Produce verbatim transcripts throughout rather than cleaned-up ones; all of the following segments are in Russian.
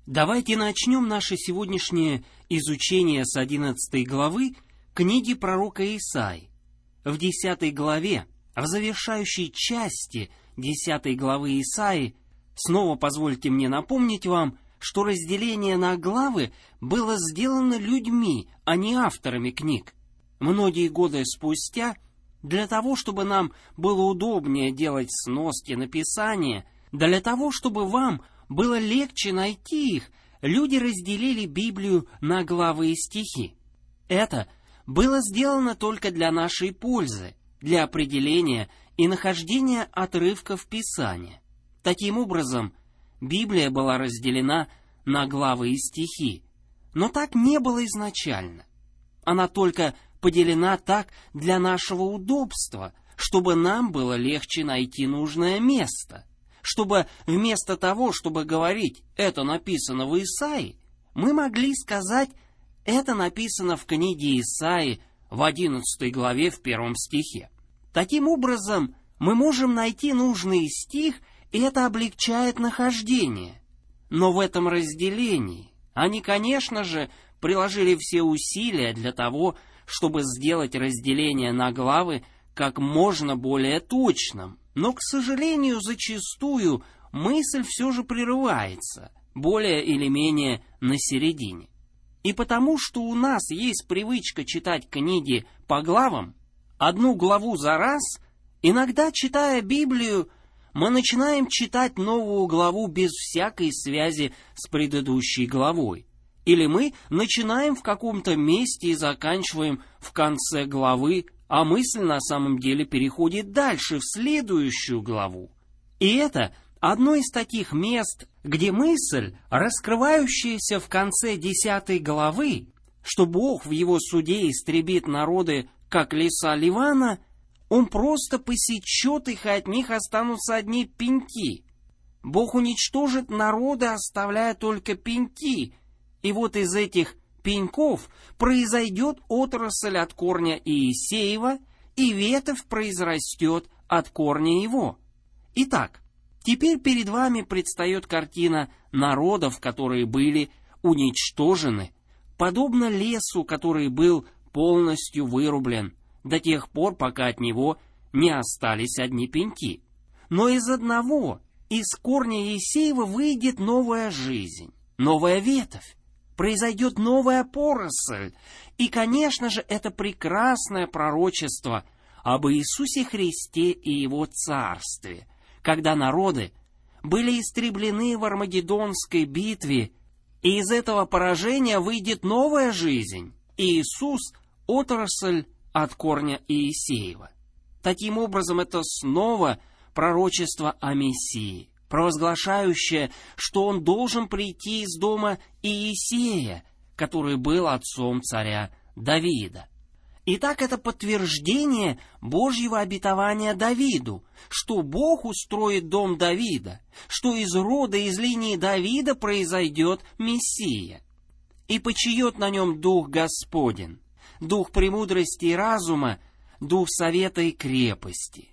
Давайте начнем наше сегодняшнее изучение с одиннадцатой главы книги пророка Исаии. В десятой главе, в завершающей части десятой главы Исаии, снова позвольте мне напомнить вам, что разделение на главы было сделано людьми, а не авторами книг. Многие годы спустя, для того, чтобы нам было удобнее делать сноски написания, для того, чтобы вам было легче найти их, люди разделили Библию на главы и стихи. Это было сделано только для нашей пользы, для определения и нахождения отрывков Писания. Таким образом, Библия была разделена на главы и стихи, но так не было изначально. Она только поделена так для нашего удобства, чтобы нам было легче найти нужное место. Чтобы вместо того, чтобы говорить «это написано в Исаии», мы могли сказать «это написано в книге Исаии в одиннадцатой главе в первом стихе». Таким образом, мы можем найти нужный стих, и это облегчает нахождение. Но в этом разделении они, конечно же, приложили все усилия для того, чтобы сделать разделение на главы как можно более точным. Но, к сожалению, зачастую мысль все же прерывается, более или менее на середине. И потому, что у нас есть привычка читать книги по главам, одну главу за раз, иногда, читая Библию, мы начинаем читать новую главу без всякой связи с предыдущей главой. Или мы начинаем в каком-то месте и заканчиваем в конце главы, а мысль на самом деле переходит дальше, в следующую главу. И это одно из таких мест, где мысль, раскрывающаяся в конце десятой главы, что Бог в его суде истребит народы, как леса Ливана, Он просто посечет их, и от них останутся одни пеньки. Бог уничтожит народы, оставляя только пеньки, и вот из этих пеньков произойдет отрасль от корня Иисеева, и ветвь произрастет от корня его. Итак, теперь перед вами предстает картина народов, которые были уничтожены, подобно лесу, который был полностью вырублен, до тех пор, пока от него не остались одни пеньки. Но из одного, из корня Иисеева выйдет новая жизнь, новая ветвь. Произойдет новая поросль. И, конечно же, это прекрасное пророчество об Иисусе Христе и Его Царстве, когда народы были истреблены в Армагеддонской битве, и из этого поражения выйдет новая жизнь, и Иисус — отрасль от корня Иисеева. Таким образом, это снова пророчество о Мессии, провозглашающее, что он должен прийти из дома Иисея, который был отцом царя Давида. Итак, это подтверждение Божьего обетования Давиду, что Бог устроит дом Давида, что из рода, из линии Давида произойдет Мессия. И почиет на нем Дух Господень, Дух премудрости и разума, Дух совета и крепости.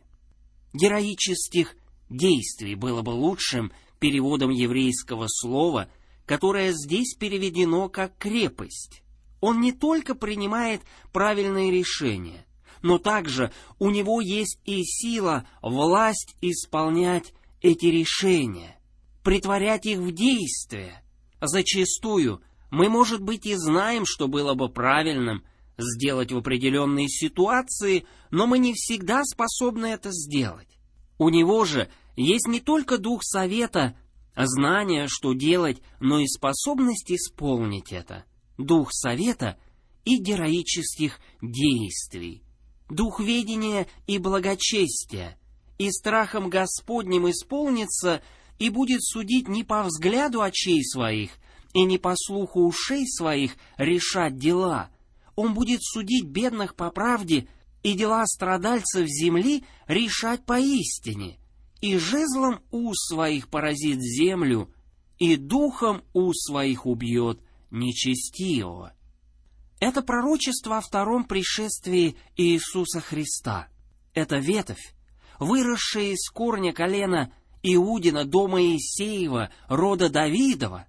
Героических действий было бы лучшим переводом еврейского слова, которое здесь переведено как крепость. Он не только принимает правильные решения, но также у него есть и сила, власть исполнять эти решения, претворять их в действие. Зачастую мы, может быть, и знаем, что было бы правильным сделать в определенной ситуации, но мы не всегда способны это сделать. У него же есть не только дух совета, знание, что делать, но и способность исполнить это. Дух совета и героических действий. Дух ведения и благочестия. И страхом Господним исполнится, и будет судить не по взгляду очей своих, и не по слуху ушей своих решать дела. Он будет судить бедных по правде, и дела страдальцев земли решать поистине. И жезлом уст своих поразит землю, и духом уст своих убьет нечестивого. Это пророчество о втором пришествии Иисуса Христа. Это ветвь, выросшая из корня колена Иудина, дома Иисеева, рода Давидова.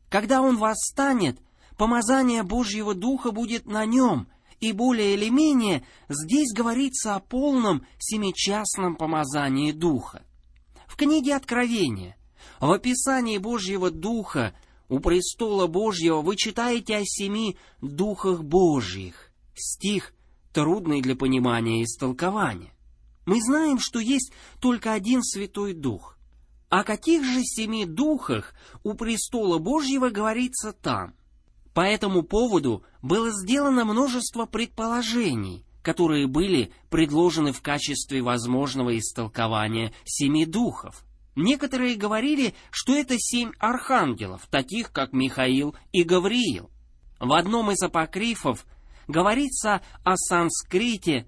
Когда он восстанет, помазание Божьего Духа будет на нем, и более или менее здесь говорится о полном семичастном помазании Духа. В книге Откровения, в описании Божьего Духа у престола Божьего вы читаете о семи Духах Божьих. Стих трудный для понимания и истолкования. Мы знаем, что есть только один Святой Дух. О каких же семи Духах у престола Божьего говорится там? По этому поводу было сделано множество предположений, которые были предложены в качестве возможного истолкования семи духов. Некоторые говорили, что это семь архангелов, таких как Михаил и Гавриил. В одном из апокрифов говорится о Санскрите,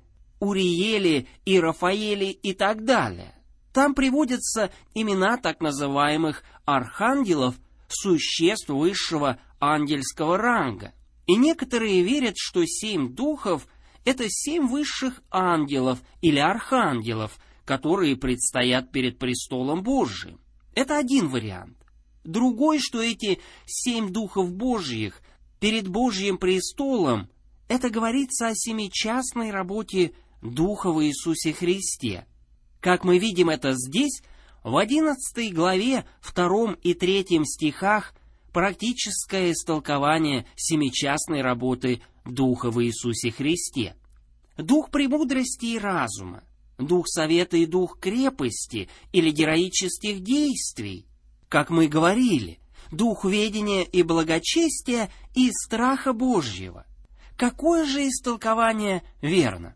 Уриеле и Рафаэле и так далее. Там приводятся имена так называемых архангелов, существ высшего ангельского ранга. И некоторые верят, что семь духов — это семь высших ангелов или архангелов, которые предстоят перед престолом Божиим. Это один вариант. Другой, что эти семь духов Божьих перед Божьим престолом, это говорится о семичастной работе Духа в Иисусе Христе. Как мы видим это здесь, в одиннадцатой главе, втором и третьем стихах, практическое истолкование семичастной работы Духа в Иисусе Христе. Дух премудрости и разума, Дух совета и Дух крепости или героических действий. Как мы говорили, Дух ведения и благочестия и страха Божьего. Какое же истолкование верно?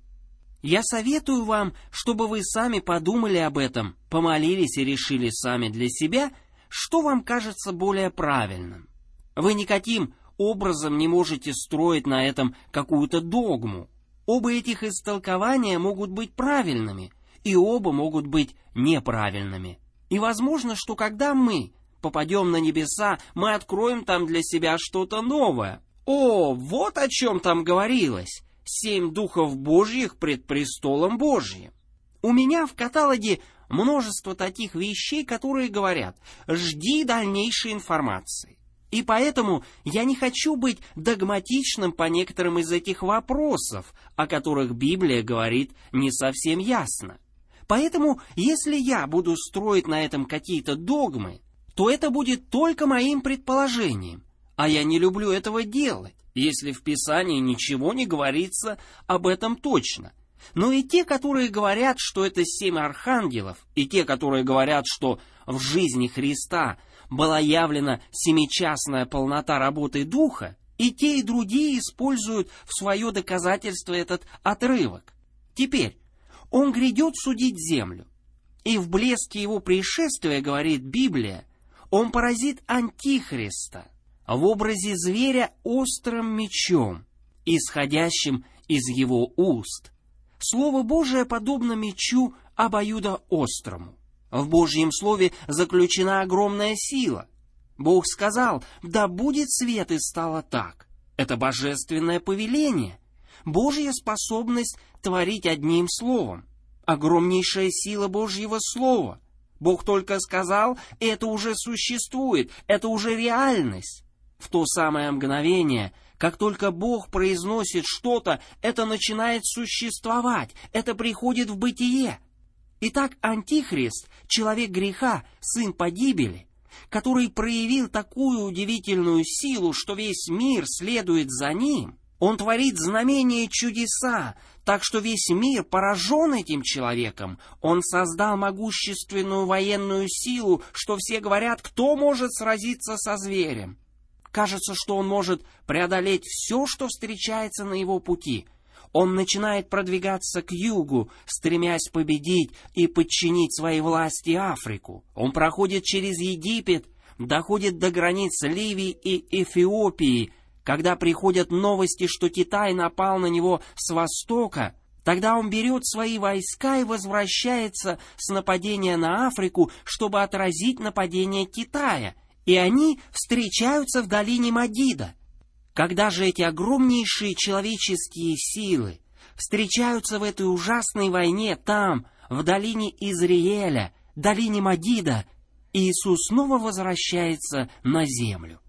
Я советую вам, чтобы вы сами подумали об этом, помолились и решили сами для себя, что вам кажется более правильным. Вы никаким образом не можете строить на этом какую-то догму. Оба этих истолкования могут быть правильными, и оба могут быть неправильными. И возможно, что когда мы попадем на небеса, мы откроем там для себя что-то новое. О, вот о чем там говорилось. Семь духов Божьих пред престолом Божьим. У меня в каталоге множество таких вещей, которые говорят: жди дальнейшей информации. И поэтому я не хочу быть догматичным по некоторым из этих вопросов, о которых Библия говорит не совсем ясно. Поэтому, если я буду строить на этом какие-то догмы, то это будет только моим предположением, а я не люблю этого делать, если в Писании ничего не говорится об этом точно. Но и те, которые говорят, что это семь архангелов, и те, которые говорят, что в жизни Христа была явлена семичастная полнота работы Духа, и те, и другие используют в свое доказательство этот отрывок. Теперь, Он грядет судить землю, и в блеске Его пришествия, говорит Библия, Он поразит Антихриста в образе зверя острым мечом, исходящим из его уст. Слово Божие подобно мечу обоюдоострому. В Божьем Слове заключена огромная сила. Бог сказал: «Да будет свет», и стало так. Это божественное повеление, Божья способность творить одним словом, огромнейшая сила Божьего Слова. Бог только сказал, и это уже существует, это уже реальность. В то самое мгновение, как только Бог произносит что-то, это начинает существовать, это приходит в бытие. Итак, Антихрист, человек греха, сын погибели, который проявил такую удивительную силу, что весь мир следует за ним, он творит знамения и чудеса, так что весь мир поражен этим человеком. Он создал могущественную военную силу, что все говорят, кто может сразиться со зверем. Кажется, что он может преодолеть все, что встречается на его пути. Он начинает продвигаться к югу, стремясь победить и подчинить своей власти Африку. Он проходит через Египет, доходит до границ Ливии и Эфиопии. Когда приходят новости, что Китай напал на него с востока, тогда он берет свои войска и возвращается с нападения на Африку, чтобы отразить нападение Китая. И они встречаются в долине Магида. Когда же эти огромнейшие человеческие силы встречаются в этой ужасной войне там, в долине Изриэля, долине Магида, Иисус снова возвращается на землю.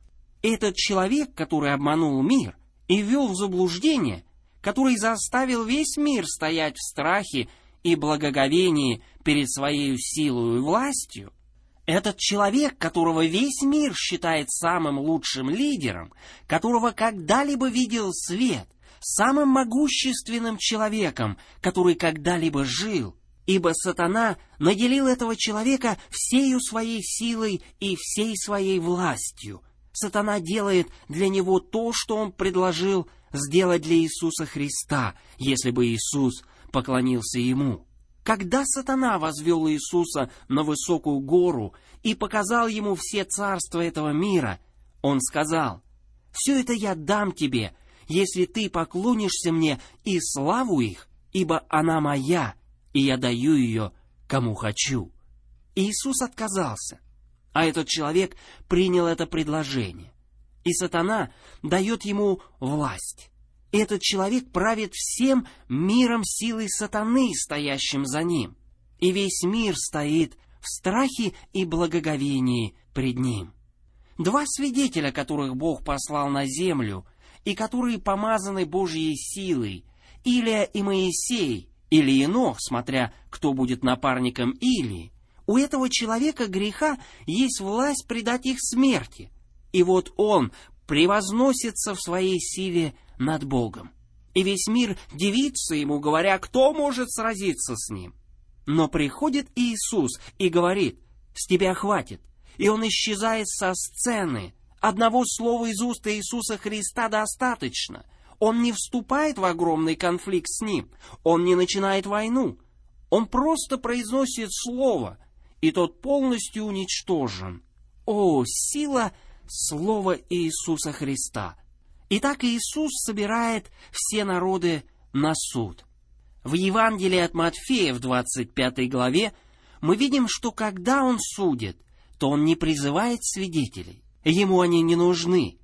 Этот человек, который обманул мир и ввел в заблуждение, который заставил весь мир стоять в страхе и благоговении перед своей силой и властью, этот человек, которого весь мир считает самым лучшим лидером, которого когда-либо видел свет, самым могущественным человеком, который когда-либо жил, ибо сатана наделил этого человека всею своей силой и всей своей властью. Сатана делает для него то, что он предложил сделать для Иисуса Христа, если бы Иисус поклонился ему. Когда сатана возвел Иисуса на высокую гору и показал ему все царства этого мира, он сказал: «Все это я дам тебе, если ты поклонишься мне и славу их, ибо она моя, и я даю ее кому хочу». Иисус отказался, а этот человек принял это предложение. И сатана дает ему власть. Этот человек правит всем миром силой сатаны, стоящим за ним. И весь мир стоит в страхе и благоговении пред ним. Два свидетеля, которых Бог послал на землю, и которые помазаны Божьей силой, Илия и Моисей, или Енох, смотря кто будет напарником Илии, у этого человека греха есть власть предать их смерти. И вот он превозносится в своей силе над Богом. И весь мир дивится ему, говоря: кто может сразиться с ним? Но приходит Иисус и говорит: с тебя хватит. И он исчезает со сцены. Одного слова из уст Иисуса Христа достаточно. Он не вступает в огромный конфликт с ним. Он не начинает войну. Он просто произносит слово, и тот полностью уничтожен. О, сила слова Иисуса Христа! Итак, Иисус собирает все народы на суд. В Евангелии от Матфея в двадцать пятой главе мы видим, что когда Он судит, то Он не призывает свидетелей. Ему они не нужны.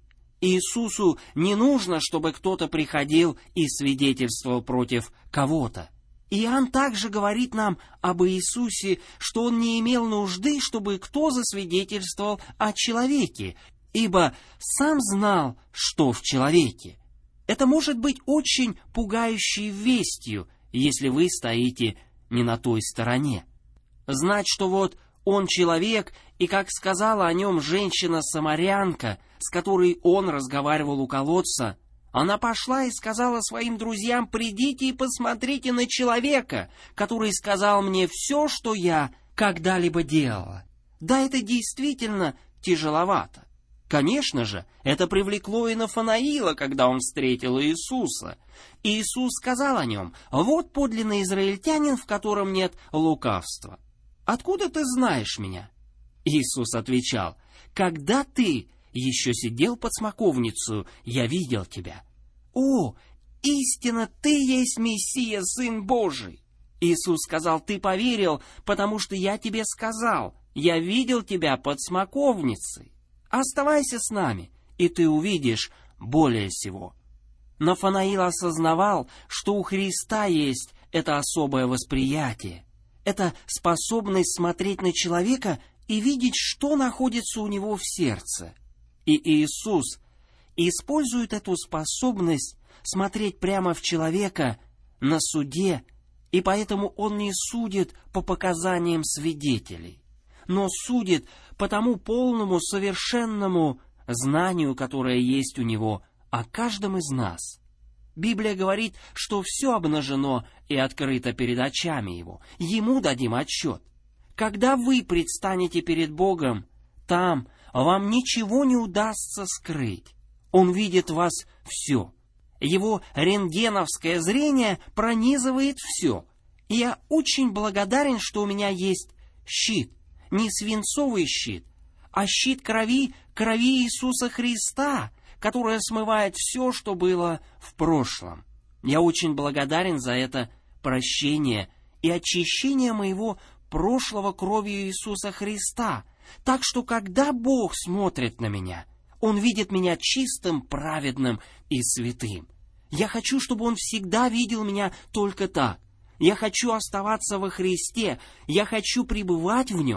Иисусу не нужно, чтобы кто-то приходил и свидетельствовал против кого-то. Иоанн также говорит нам об Иисусе, что Он не имел нужды, чтобы кто засвидетельствовал о человеке, ибо сам знал, что в человеке. Это может быть очень пугающей вестью, если вы стоите не на той стороне. Знать, что вот Он человек, и, как сказала о нем женщина-самарянка, с которой Он разговаривал у колодца, она пошла и сказала своим друзьям: «Придите и посмотрите на человека, который сказал мне все, что я когда-либо делала». Да, это действительно тяжеловато. Конечно же, это привлекло и Нафанаила, когда он встретил Иисуса. И Иисус сказал о нем: «Вот подлинный израильтянин, в котором нет лукавства. Откуда ты знаешь меня?» Иисус отвечал: «Когда ты еще сидел под смоковницей, я видел тебя». «О, истинно, ты есть Мессия, Сын Божий!» Иисус сказал: «Ты поверил, потому что я тебе сказал, я видел тебя под смоковницей. Оставайся с нами, и ты увидишь более сего». Нафанаил осознавал, что у Христа есть это особое восприятие, это способность смотреть на человека и видеть, что находится у него в сердце. И Иисус использует эту способность смотреть прямо в человека на суде, и поэтому Он не судит по показаниям свидетелей, но судит по тому полному, совершенному знанию, которое есть у Него о каждом из нас. Библия говорит, что все обнажено и открыто перед очами Его. Ему дадим отчет. Когда вы предстанете перед Богом, там вам ничего не удастся скрыть. Он видит вас все. Его рентгеновское зрение пронизывает все. И я очень благодарен, что у меня есть щит. Не свинцовый щит, а щит крови, крови Иисуса Христа, которая смывает все, что было в прошлом. Я очень благодарен за это прощение и очищение моего прошлого кровью Иисуса Христа. Так что, когда Бог смотрит на меня, Он видит меня чистым, праведным и святым. Я хочу, чтобы Он всегда видел меня только так. Я хочу оставаться во Христе, я хочу пребывать в Нем.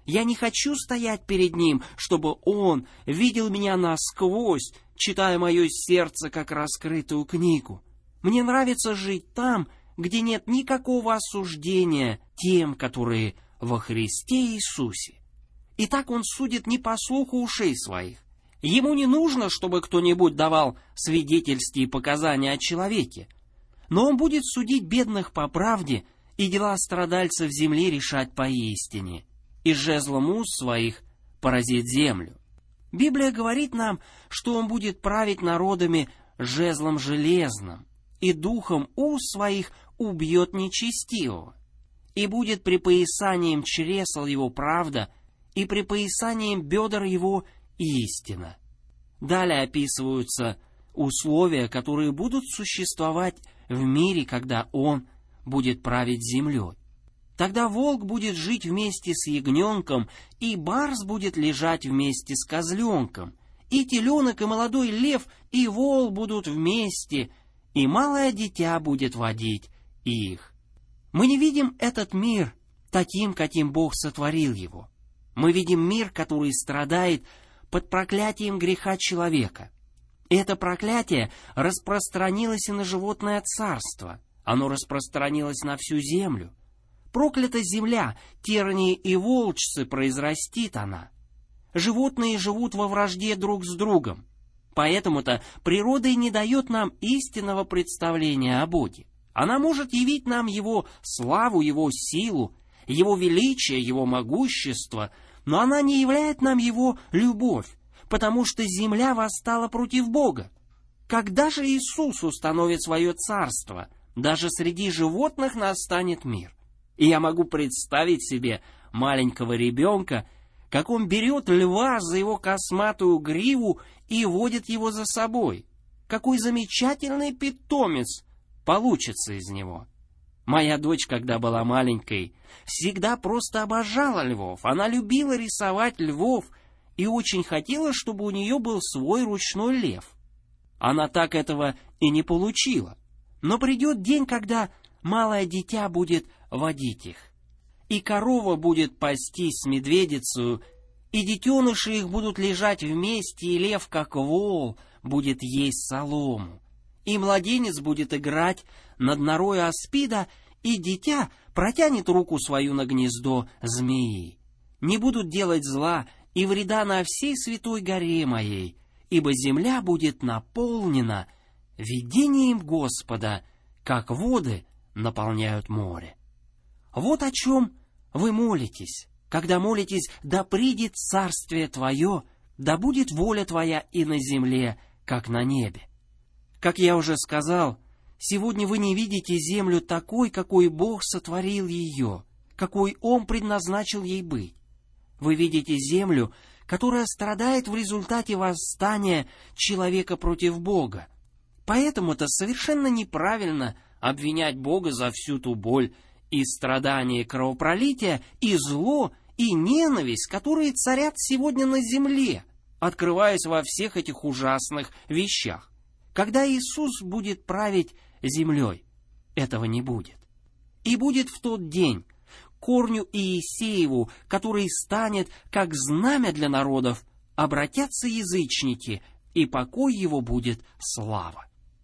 Я не хочу стоять перед Ним, чтобы Он видел меня насквозь, читая мое сердце как раскрытую книгу. Мне нравится жить там, где нет никакого осуждения тем, которые во Христе Иисусе. И так Он судит не по слуху ушей своих. Ему не нужно, чтобы кто-нибудь давал свидетельства и показания о человеке, но Он будет судить бедных по правде и дела страдальцев земли решать поистине, и жезлом уст своих поразит землю. Библия говорит нам, что Он будет править народами жезлом железным, и духом уст своих убьет нечестивого, и будет припоясанием чресл Его правда, и припоясанием бедер Его истина. Далее описываются условия, которые будут существовать в мире, когда Он будет править землей. Тогда волк будет жить вместе с ягненком, и барс будет лежать вместе с козленком, и теленок, и молодой лев, и вол будут вместе, и малое дитя будет водить их. Мы не видим этот мир таким, каким Бог сотворил его. Мы видим мир, который страдает под проклятием греха человека. И это проклятие распространилось и на животное царство. Оно распространилось на всю землю. Проклята земля, тернии и волчцы произрастит она. Животные живут во вражде друг с другом. Поэтому-то природа и не дает нам истинного представления о Боге. Она может явить нам Его славу, Его силу, Его величие, Его могущество, но она не являет нам Его любовь, потому что земля восстала против Бога. Когда же Иисус установит свое царство, даже среди животных настанет мир. И я могу представить себе маленького ребенка, как он берет льва за его косматую гриву и водит его за собой. Какой замечательный питомец получится из него. Моя дочь, когда была маленькой, всегда просто обожала львов. Она любила рисовать львов и очень хотела, чтобы у нее был свой ручной лев. Она так этого и не получила. Но придет день, когда малое дитя будет водить их. И корова будет пастись с медведицею, и детеныши их будут лежать вместе, и лев, как вол, будет есть солому. И младенец будет играть над норой аспида, и дитя протянет руку свою на гнездо змеи. Не будут делать зла и вреда на всей святой горе моей, ибо земля будет наполнена видением Господа, как воды наполняют море. Вот о чем вы молитесь, когда молитесь: «Да придет царствие Твое, да будет воля Твоя и на земле, как на небе». Как я уже сказал, сегодня вы не видите землю такой, какой Бог сотворил ее, какой Он предназначил ей быть. Вы видите землю, которая страдает в результате восстания человека против Бога. Поэтому-то совершенно неправильно обвинять Бога за всю ту боль и страдания, кровопролития, и зло, и ненависть, которые царят сегодня на земле, открываясь во всех этих ужасных вещах. Когда Иисус будет править землей, этого не будет. И будет в тот день корню Иисееву, который станет как знамя для народов, обратятся язычники, и покой его будет слава.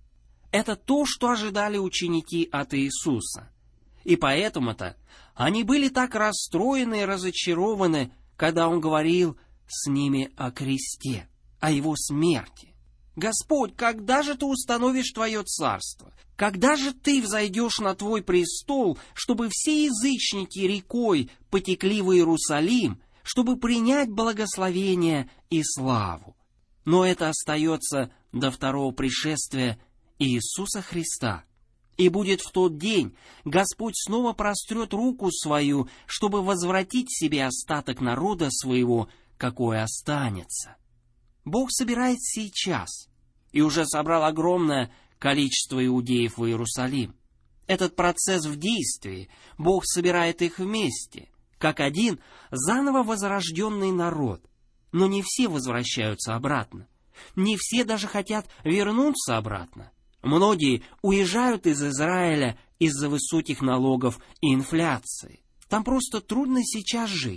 Это то, что ожидали ученики от Иисуса. И поэтому-то они были так расстроены и разочарованы, когда Он говорил с ними о кресте, о Его смерти. «Господь, когда же Ты установишь Твое царство? Когда же Ты взойдешь на Твой престол, чтобы все язычники рекой потекли в Иерусалим, чтобы принять благословение и славу?» Но это остается до второго пришествия Иисуса Христа. И будет в тот день, Господь снова прострет руку свою, чтобы возвратить себе остаток народа своего, какой останется. Бог собирает сейчас и уже собрал огромное количество иудеев в Иерусалим. Этот процесс в действии. Бог собирает их вместе, как один заново возрожденный народ. Но не все возвращаются обратно. Не все даже хотят вернуться обратно. Многие уезжают из Израиля из-за высоких налогов и инфляции. Там просто трудно сейчас жить.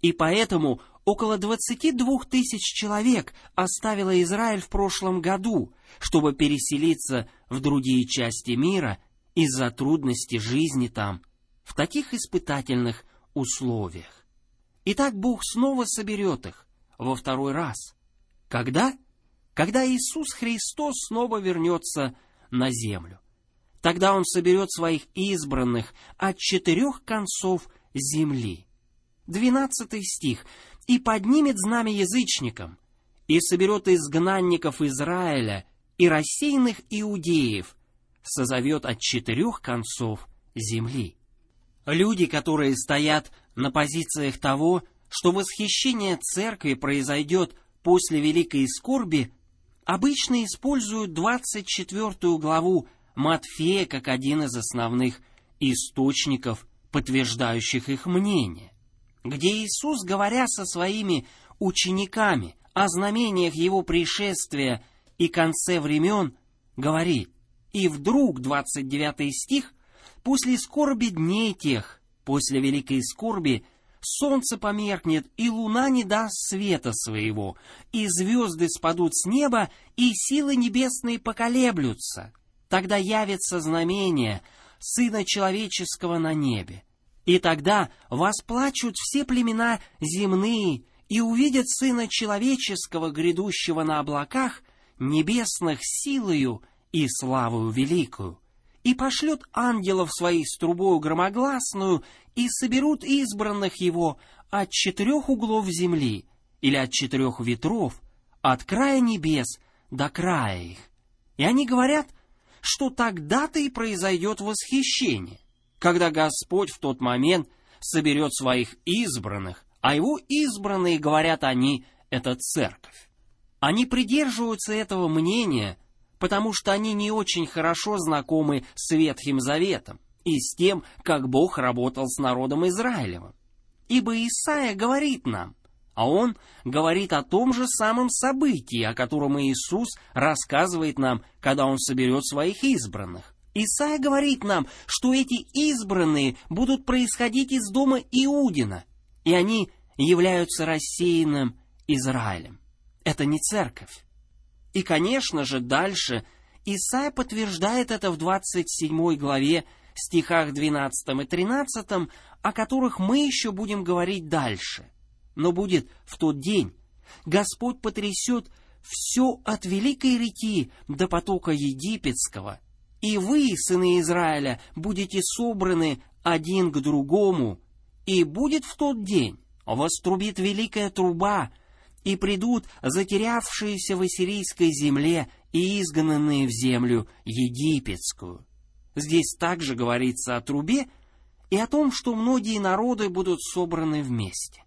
И поэтому около двадцати двух тысяч человек оставило Израиль в прошлом году, чтобы переселиться в другие части мира из-за трудностей жизни там, в таких испытательных условиях. Итак, Бог снова соберет их во второй раз. Когда? Когда Иисус Христос снова вернется на землю. Тогда Он соберет своих избранных от четырех концов земли. Двенадцатый стих. «И поднимет знамя язычникам, и соберет изгнанников Израиля и рассеянных иудеев, созовет от четырех концов земли». Люди, которые стоят на позициях того, что восхищение церкви произойдет после великой скорби, обычно используют двадцать четвёртую главу Матфея как один из основных источников, подтверждающих их мнение, где Иисус, говоря со своими учениками о знамениях Его пришествия и конце времен, говорит: «И вдруг», двадцать девятый стих, «после скорби дней тех, после великой скорби, солнце померкнет, и луна не даст света своего, и звезды спадут с неба, и силы небесные поколеблются. Тогда явится знамение Сына Человеческого на небе. И тогда восплачут все племена земные, и увидят Сына Человеческого, грядущего на облаках, небесных силою и славою великую. И пошлет ангелов своих с трубою громогласную, и соберут избранных Его от четырех углов земли, или от четырех ветров, от края небес до края их». И они говорят, что тогда-то и произойдет восхищение, когда Господь в тот момент соберет своих избранных, а Его избранные, говорят они, это церковь. Они придерживаются этого мнения, потому что они не очень хорошо знакомы с Ветхим Заветом и с тем, как Бог работал с народом Израилевым. Ибо Исаия говорит нам, а он говорит о том же самом событии, о котором Иисус рассказывает нам, когда Он соберет своих избранных. Исаия говорит нам, что эти избранные будут происходить из дома Иудина, и они являются рассеянным Израилем. Это не церковь. И, конечно же, дальше Исаия подтверждает это в двадцать седьмой главе, стихах двенадцатом и тринадцатом, о которых мы еще будем говорить дальше. Но будет в тот день, Господь потрясет все от великой реки до потока египетского, и вы, сыны Израиля, будете собраны один к другому, и будет в тот день, вострубит великая труба, и придут затерявшиеся в ассирийской земле и изгнанные в землю египетскую. Здесь также говорится о трубе и о том, что многие народы будут собраны вместе.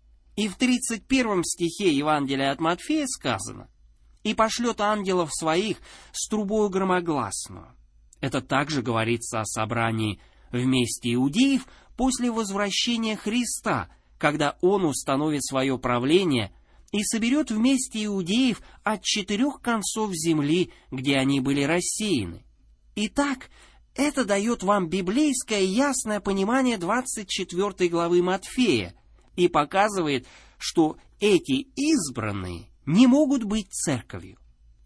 И в тридцать первом стихе Евангелия от Матфея сказано: «И пошлет ангелов своих с трубою громогласную». Это также говорится о собрании вместе иудеев после возвращения Христа, когда Он установит свое правление и соберет вместе иудеев от четырех концов земли, где они были рассеяны. Итак, это дает вам библейское ясное понимание двадцать четвёртой главы Матфея и показывает, что эти избранные не могут быть церковью.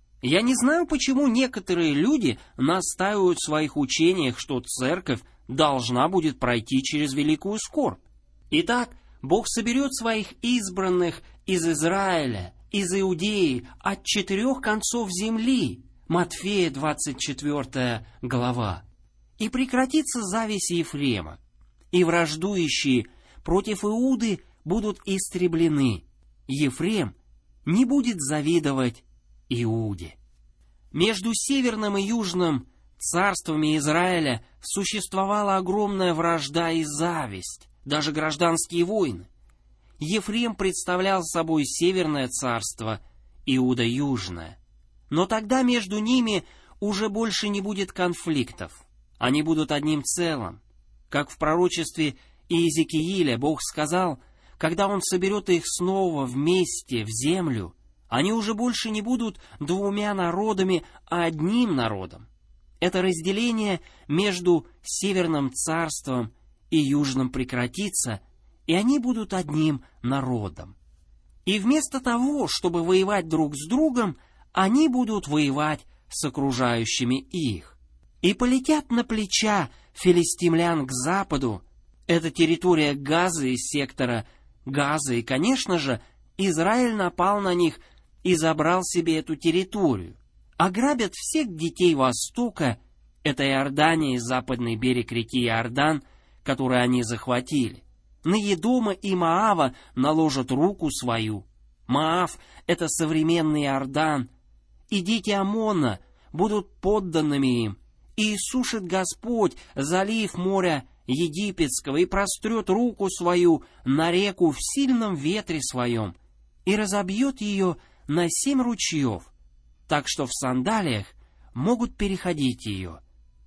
Я не знаю, почему некоторые люди настаивают в своих учениях, что церковь должна будет пройти через великую скорбь. Итак, Бог соберет своих избранных из Израиля, из Иудеи, от четырех концов земли. Матфея, двадцать четвёртая глава. И прекратится зависть Ефрема, и враждующие против Иуды будут истреблены. Ефрем не будет завидовать Иуде. Между северным и южным царствами Израиля существовала огромная вражда и зависть, даже гражданские войны. Ефрем представлял собой северное царство, Иуда — южное. Но тогда между ними уже больше не будет конфликтов. Они будут одним целым. Как в пророчестве Иезекииля Бог сказал, когда Он соберет их снова вместе в землю, они уже больше не будут двумя народами, а одним народом. Это разделение между Северным царством и Южным прекратится, и они будут одним народом. И вместо того, чтобы воевать друг с другом, они будут воевать с окружающими их. И полетят на плеча филистимлян к западу. Это территория Газы из сектора Газа, и, конечно же, Израиль напал на них и забрал себе эту территорию. Ограбят всех детей Востока, это Иордания и западный берег реки Иордан, который они захватили. На Едома и Моава наложат руку свою. Моав — это современный Иордан, и дети Аммона будут подданными им. И иссушит Господь залив моря Египетского, и прострет руку свою на реку в сильном ветре своем, и разобьет ее на семь ручьев, так что в сандалиях могут переходить ее.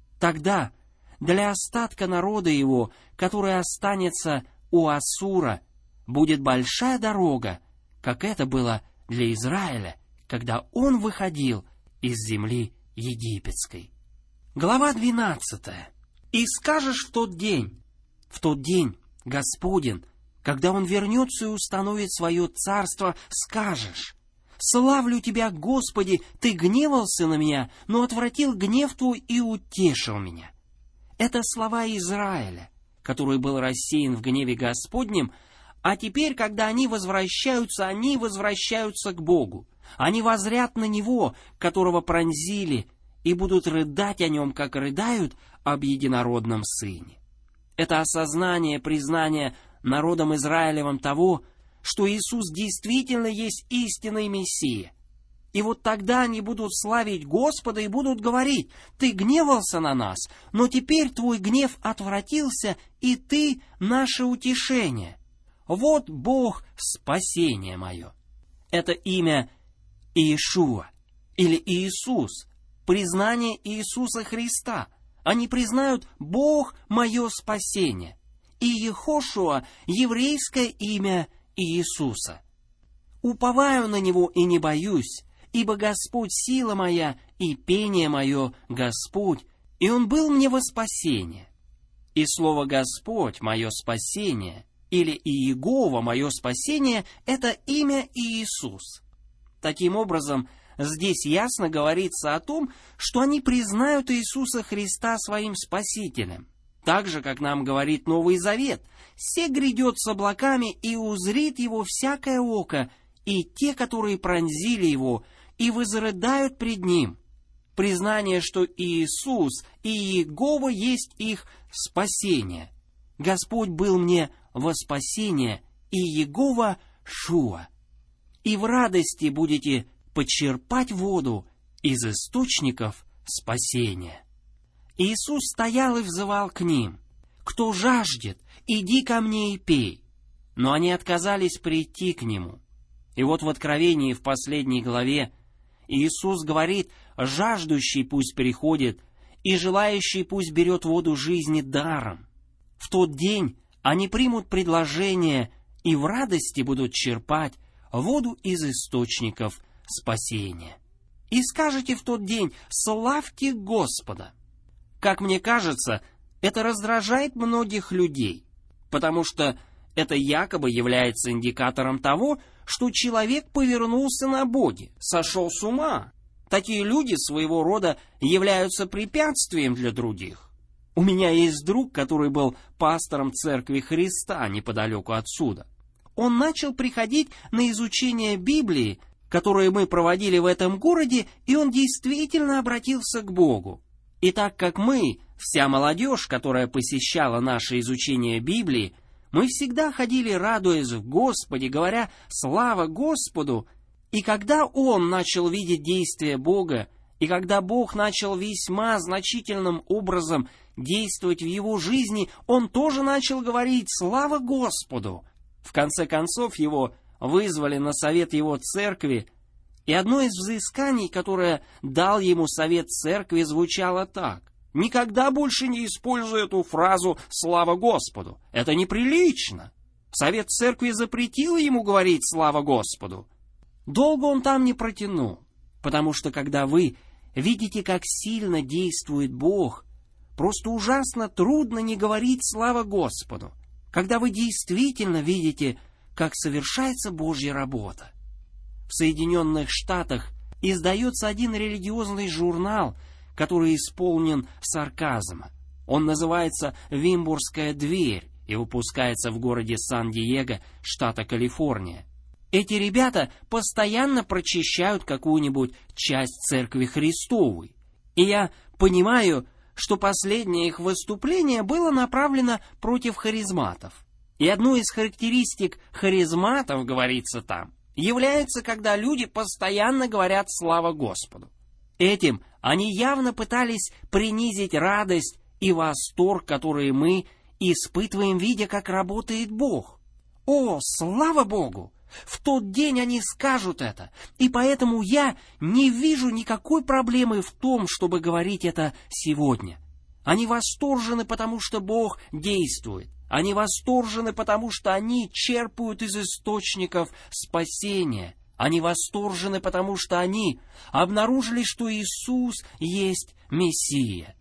Тогда для остатка народа его, который останется у Ассура, будет большая дорога, как это было для Израиля, когда он выходил из земли египетской. Глава двенадцатая. «И скажешь в тот день, в тот день, Господень, когда Он вернется и установит свое царство, скажешь: славлю Тебя, Господи, Ты гневался на меня, но отвратил гнев Твой и утешил меня». Это слова Израиля, который был рассеян в гневе Господнем, а теперь, когда они возвращаются, они возвращаются к Богу. Они воззрят на Него, которого пронзили, и будут рыдать о Нем, как рыдают об единородном Сыне. Это осознание, признание народом Израилевым того, что Иисус действительно есть истинный Мессия. И вот тогда они будут славить Господа и будут говорить: «Ты гневался на нас, но теперь Твой гнев отвратился, и Ты — наше утешение. Вот Бог — спасение мое». Это имя Иешуа или Иисус, признание Иисуса Христа. Они признают: «Бог — мое спасение». И Ехошуа — еврейское имя Иисуса. «Уповаю на Него и не боюсь, ибо Господь — сила моя, и пение мое — Господь, и Он был мне во спасение». И слово «Господь — мое спасение» или «Иегова — мое спасение» — это имя Иисус. Таким образом, здесь ясно говорится о том, что они признают Иисуса Христа своим Спасителем. Так же, как нам говорит Новый Завет: «Се грядет с облаками, и узрит Его всякое око, и те, которые пронзили Его, и возрыдают пред Ним». Признание, что Иисус и Иегова есть их спасение. Господь был мне во спасение, и Иегова — Шуа. И в радости будете почерпать воду из источников спасения. Иисус стоял и взывал к ним: «Кто жаждет, иди ко мне и пей». Но они отказались прийти к Нему. И вот в Откровении в последней главе Иисус говорит: «Жаждущий пусть приходит, и желающий пусть берет воду жизни даром». В тот день они примут предложение и в радости будут черпать воду из источников спасения. И скажете в тот день: «Славьте Господа». Как мне кажется, это раздражает многих людей, потому что это якобы является индикатором того, что человек повернулся на Боге, сошел с ума. Такие люди своего рода являются препятствием для других. У меня есть друг, который был пастором Церкви Христа неподалеку отсюда. Он начал приходить на изучение Библии, которое мы проводили в этом городе, и он действительно обратился к Богу. И так как мы, вся молодежь, которая посещала наше изучение Библии, мы всегда ходили, радуясь в Господе, говоря «Слава Господу!». И когда он начал видеть действия Бога, и когда Бог начал весьма значительным образом действовать в его жизни, он тоже начал говорить «Слава Господу!». В конце концов, его вызвали на совет его церкви, и одно из взысканий, которое дал ему совет церкви, звучало так: «Никогда больше не используй эту фразу «Слава Господу». Это неприлично». Совет церкви запретил ему говорить «Слава Господу». Долго он там не протянул, потому что когда вы видите, как сильно действует Бог, просто ужасно трудно не говорить «Слава Господу». когда вы действительно видите, как совершается Божья работа. В Соединенных Штатах издается один религиозный журнал, который исполнен сарказма. Он называется «Вимбургская дверь» и выпускается в городе Сан-Диего, штата Калифорния. Эти ребята постоянно прочищают какую-нибудь часть Церкви Христовой. И я понимаю, что последнее их выступление было направлено против харизматов. И одной из характеристик харизматов, говорится там, является, когда люди постоянно говорят «Слава Господу». Этим они явно пытались принизить радость и восторг, которые мы испытываем, видя, как работает Бог. О, слава Богу! В тот день они скажут это, и поэтому я не вижу никакой проблемы в том, чтобы говорить это сегодня. Они восторжены, потому что Бог действует. Они восторжены, потому что они черпают из источников спасения. Они восторжены, потому что они обнаружили, что Иисус есть Мессия.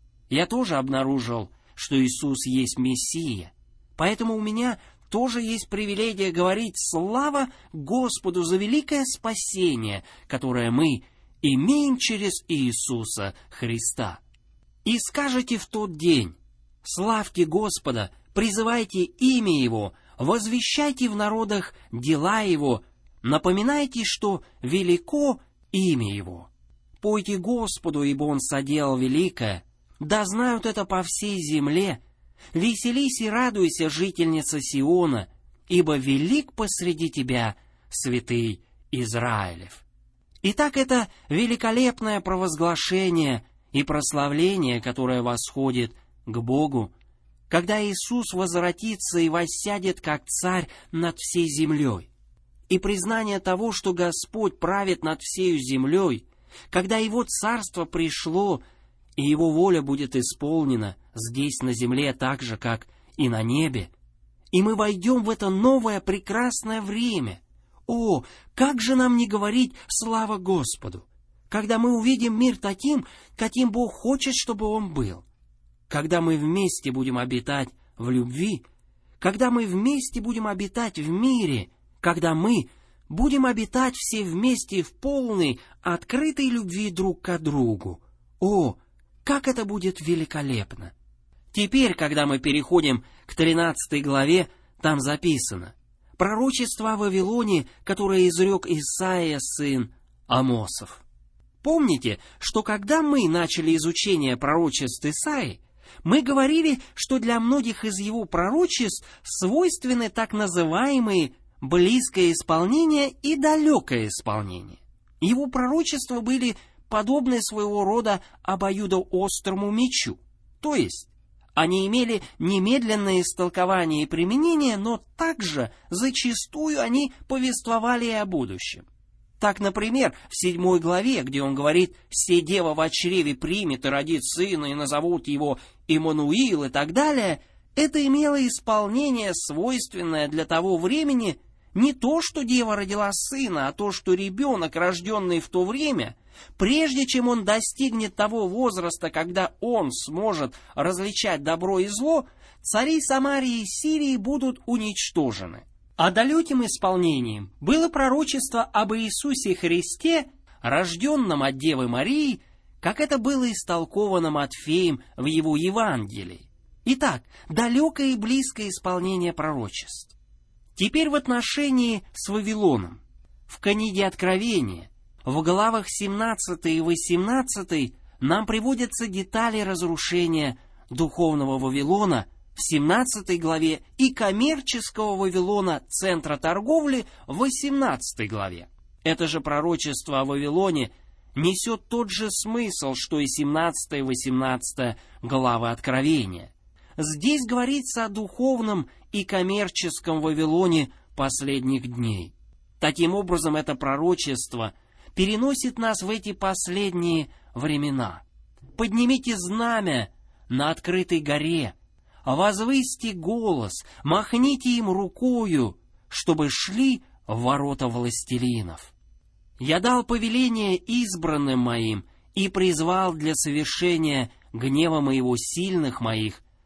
Я тоже обнаружил, что Иисус есть Мессия. Поэтому у меня тоже есть привилегия говорить «Слава Господу за великое спасение, которое мы имеем через Иисуса Христа». И скажете в тот день: «Славьте Господа, призывайте имя Его, возвещайте в народах дела Его, напоминайте, что велико имя Его. Пойте Господу, ибо Он соделал великое, да знают это по всей земле. Веселись и радуйся, жительница Сиона, ибо велик посреди тебя святый Израилев». Итак, это великолепное провозглашение и прославление, которое восходит к Богу, когда Иисус возвратится и воссядет как царь над всей землей. И признание того, что Господь правит над всею землей, когда Его царство пришло, и Его воля будет исполнена здесь на земле так же, как и на небе, и мы войдем в это новое прекрасное время. О, как же нам не говорить «Слава Господу», когда мы увидим мир таким, каким Бог хочет, чтобы он был, когда мы вместе будем обитать в любви, когда мы вместе будем обитать в мире, когда мы будем обитать все вместе в полной, открытой любви друг к другу. О, как это будет великолепно! Теперь, когда мы переходим к тринадцатой главе, там записано: «Пророчество о Вавилоне, которое изрек Исаия, сын Амосов». Помните, что когда мы начали изучение пророчеств Исаии, мы говорили, что для многих из его пророчеств свойственны так называемые близкое исполнение и далекое исполнение. Его пророчества были подобны своего рода обоюдоострому мечу, то есть они имели немедленное истолкование и применение, но также зачастую они повествовали и о будущем. Так, например, в седьмой главе, где он говорит «Се дева во чреве примет и родит сына, и назовут его Иммануил» и так далее, это имело исполнение, свойственное для того времени, не то, что дева родила сына, а то, что ребенок, рожденный в то время, прежде чем он достигнет того возраста, когда он сможет различать добро и зло, цари Самарии и Сирии будут уничтожены. А далеким исполнением было пророчество об Иисусе Христе, рожденном от Девы Марии, как это было истолковано Матфеем в его Евангелии. Итак, далекое и близкое исполнение пророчеств. Теперь в отношении с Вавилоном. В книге Откровения, в главах семнадцатой и восемнадцатой, нам приводятся детали разрушения духовного Вавилона в семнадцатой главе и коммерческого Вавилона, центра торговли, в восемнадцатой главе. Это же пророчество о Вавилоне несет тот же смысл, что и семнадцатая и восемнадцатая главы Откровения. Здесь говорится о духовном и коммерческом Вавилоне последних дней. Таким образом, это пророчество переносит нас в эти последние времена. Поднимите знамя на открытой горе, возвысьте голос, махните им рукою, чтобы шли в ворота властелинов. Я дал повеление избранным моим и призвал для совершения гнева моего сильных моих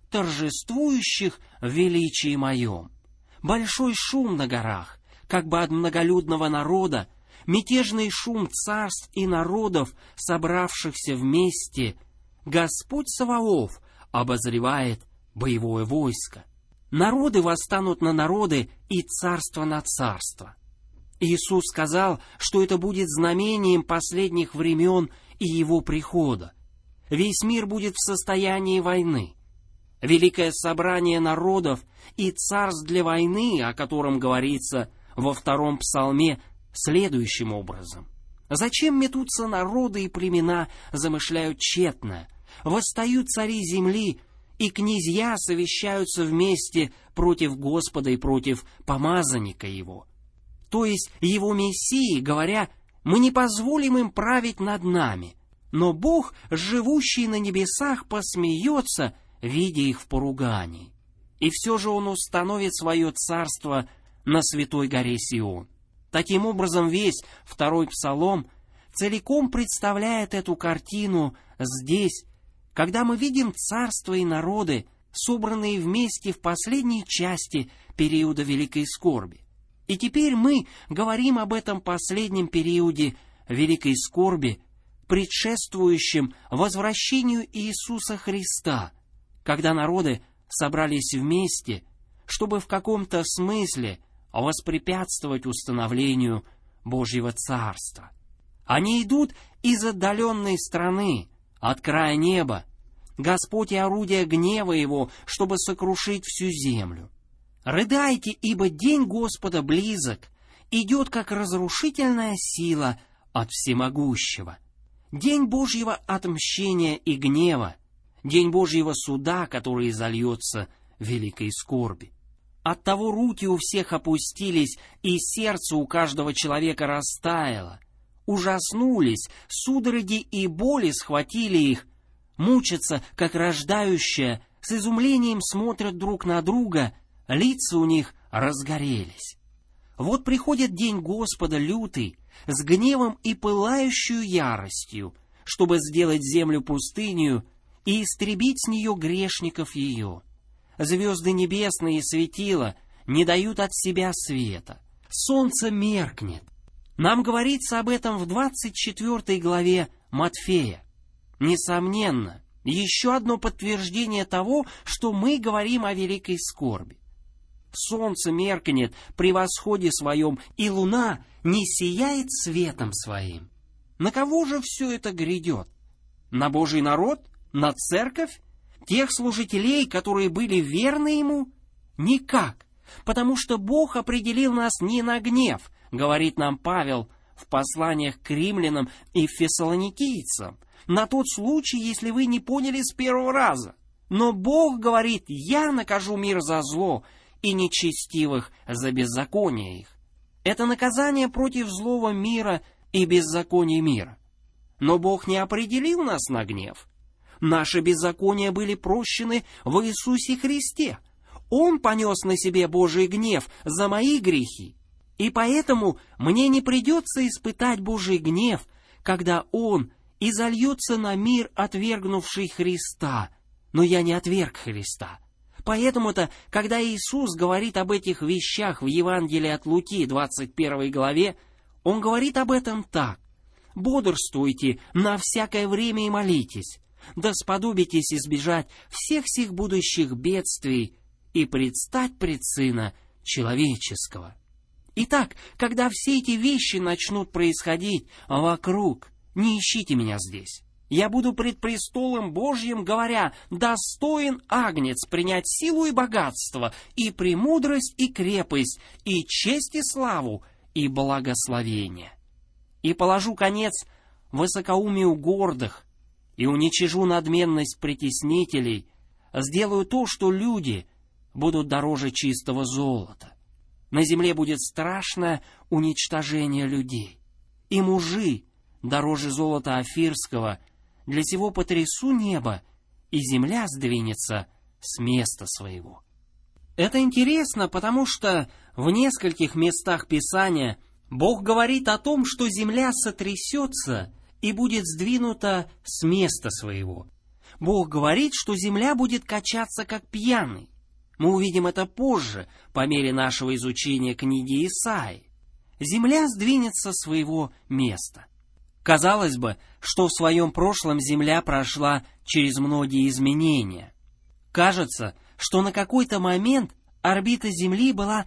торжествующих в величии моем. Большой шум на горах, как бы от многолюдного народа, мятежный шум царств и народов, собравшихся вместе. Господь Саваоф обозревает боевое войско. Народы восстанут на народы и царство на царство. Иисус сказал, что это будет знамением последних времен и Его прихода. Весь мир будет в состоянии войны. Великое собрание народов и царств для войны, о котором говорится во втором псалме, следующим образом. «Зачем метутся народы и племена, замышляют тщетно? Восстают цари земли, и князья совещаются вместе против Господа и против помазанника Его». То есть Его Мессии, говоря: «Мы не позволим им править над нами». Но Бог, живущий на небесах, посмеется, видя их в поругании. И все же Он установит свое царство на святой горе Сион. Таким образом, весь второй псалом целиком представляет эту картину здесь, когда мы видим царства и народы, собранные вместе в последней части периода Великой Скорби. И теперь мы говорим об этом последнем периоде Великой Скорби, предшествующем возвращению Иисуса Христа, когда народы собрались вместе, чтобы в каком-то смысле воспрепятствовать установлению Божьего Царства. Они идут из отдаленной страны, от края неба. Господь и орудие гнева Его, чтобы сокрушить всю землю. «Рыдайте, ибо день Господа близок, идет как разрушительная сила от всемогущего». День Божьего отмщения и гнева, день Божьего суда, который зальется в великой скорби. Оттого руки у всех опустились, и сердце у каждого человека растаяло. Ужаснулись, судороги и боли схватили их, мучатся, как рождающая, с изумлением смотрят друг на друга, лица у них разгорелись. Вот приходит день Господа лютый, с гневом и пылающую яростью, чтобы сделать землю пустынью и истребить с нее грешников ее. Звезды небесные и светила не дают от себя света. Солнце меркнет. Нам говорится об этом в двадцать четвёртой главе Матфея. Несомненно, еще одно подтверждение того, что мы говорим о великой скорби. Солнце меркнет при восходе своем, и луна не сияет светом своим. На кого же все это грядет? На Божий народ? На церковь? Тех служителей, которые были верны Ему? Никак, потому что Бог определил нас не на гнев, говорит нам Павел в посланиях к римлянам и фессалоникийцам, на тот случай, если вы не поняли с первого раза. Но Бог говорит: «Я накажу мир за зло, и нечестивых за беззаконие их». Это наказание против злого мира и беззакония мира. Но Бог не определил нас на гнев. Наши беззакония были прощены в Иисусе Христе. Он понес на себе Божий гнев за мои грехи. И поэтому мне не придется испытать Божий гнев, когда Он изольется на мир, отвергнувший Христа. Но я не отверг Христа. Поэтому-то, когда Иисус говорит об этих вещах в Евангелии от Луки, двадцать первой главе, Он говорит об этом так: «Бодрствуйте на всякое время и молитесь, да сподобитесь избежать всех сих будущих бедствий и предстать пред Сына Человеческого». Итак, когда все эти вещи начнут происходить вокруг, не ищите меня здесь. Я буду пред престолом Божьим, говоря: «Достоин Агнец принять силу и богатство, и премудрость, и крепость, и честь, и славу, и благословение. И положу конец высокоумию гордых, и уничижу надменность притеснителей, сделаю то, что люди будут дороже чистого золота. На земле будет страшное уничтожение людей, и мужи дороже золота афирского. Для сего потрясу небо, и земля сдвинется с места своего». Это интересно, потому что в нескольких местах Писания Бог говорит о том, что земля сотрясется и будет сдвинута с места своего. Бог говорит, что земля будет качаться как пьяный. Мы увидим это позже, по мере нашего изучения книги Исаии. Земля сдвинется с своего места. Казалось бы, что в своем прошлом земля прошла через многие изменения. Кажется, что на какой-то момент орбита Земли была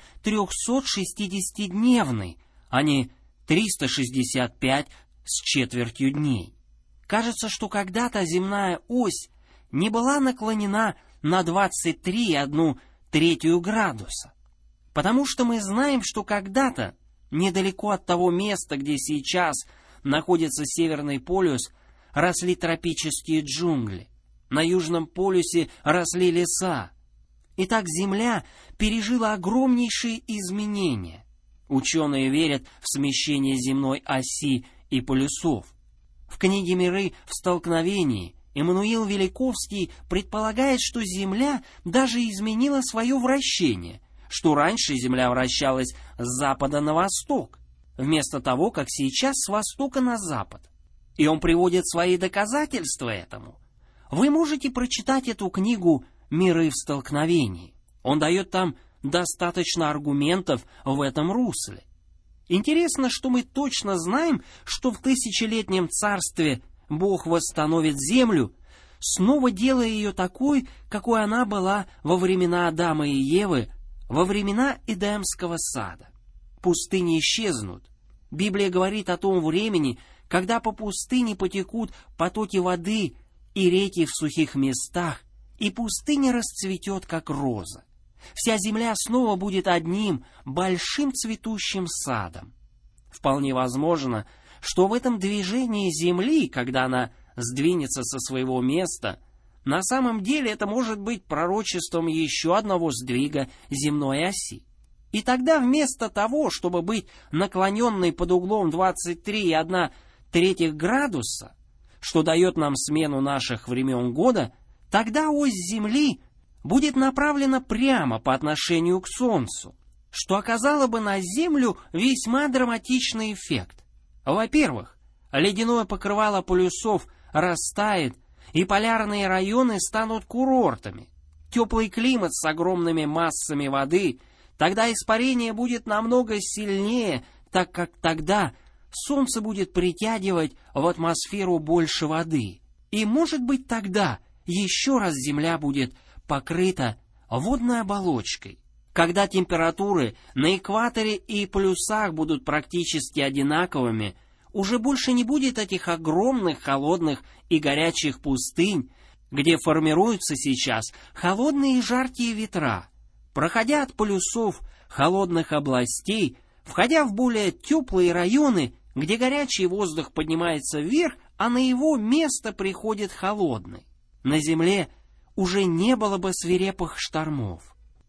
трехсотшестидесятидневной, а не триста шестьдесят пять с четвертью дней. Кажется, что когда-то земная ось не была наклонена на двадцать три и одну третью градуса, потому что мы знаем, что когда-то, недалеко от того места, где сейчас находится Северный полюс, росли тропические джунгли. На Южном полюсе росли леса. Итак, Земля пережила огромнейшие изменения. Ученые верят в смещение земной оси и полюсов. В книге «Миры в столкновении» Эммануил Великовский предполагает, что Земля даже изменила свое вращение, что раньше Земля вращалась с запада на восток, вместо того, как сейчас с востока на запад. И он приводит свои доказательства этому. Вы можете прочитать эту книгу «Миры в столкновении». Он дает там достаточно аргументов в этом русле. Интересно, что мы точно знаем, что в тысячелетнем царстве Бог восстановит землю, снова делая ее такой, какой она была во времена Адама и Евы, во времена Эдемского сада. Пустыни исчезнут. Библия говорит о том времени, когда по пустыне потекут потоки воды и реки в сухих местах, и пустыня расцветет, как роза. Вся земля снова будет одним большим цветущим садом. Вполне возможно, что в этом движении земли, когда она сдвинется со своего места, на самом деле это может быть пророчеством еще одного сдвига земной оси. И тогда вместо того, чтобы быть наклоненной под углом двадцать три и одна третья градуса, что дает нам смену наших времен года, тогда ось Земли будет направлена прямо по отношению к Солнцу, что оказало бы на Землю весьма драматичный эффект. Во-первых, ледяное покрывало полюсов растает, и полярные районы станут курортами. Теплый климат с огромными массами воды, тогда испарение будет намного сильнее, так как тогда Солнце будет притягивать в атмосферу больше воды. И, может быть, тогда еще раз Земля будет покрыта водной оболочкой. Когда температуры на экваторе и полюсах будут практически одинаковыми, уже больше не будет этих огромных холодных и горячих пустынь, где формируются сейчас холодные и жаркие ветра. Проходя от полюсов холодных областей, входя в более теплые районы, где горячий воздух поднимается вверх, а на его место приходит холодный. На Земле уже не было бы свирепых штормов.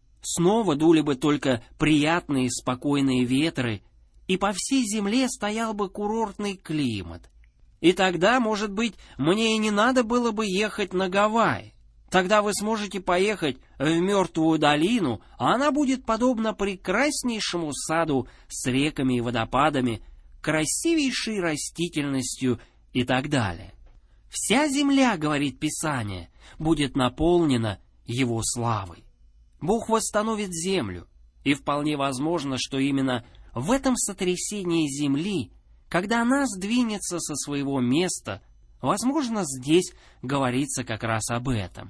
Снова дули бы только приятные спокойные ветры, и по всей Земле стоял бы курортный климат. И тогда, может быть, мне и не надо было бы ехать на Гавайи. Тогда вы сможете поехать в Мертвую долину, а она будет подобна прекраснейшему саду с реками и водопадами, красивейшей растительностью и так далее. Вся земля, говорит Писание, будет наполнена Его славой. Бог восстановит землю, и вполне возможно, что именно в этом сотрясении земли, когда она сдвинется со своего места, возможно, здесь говорится как раз об этом.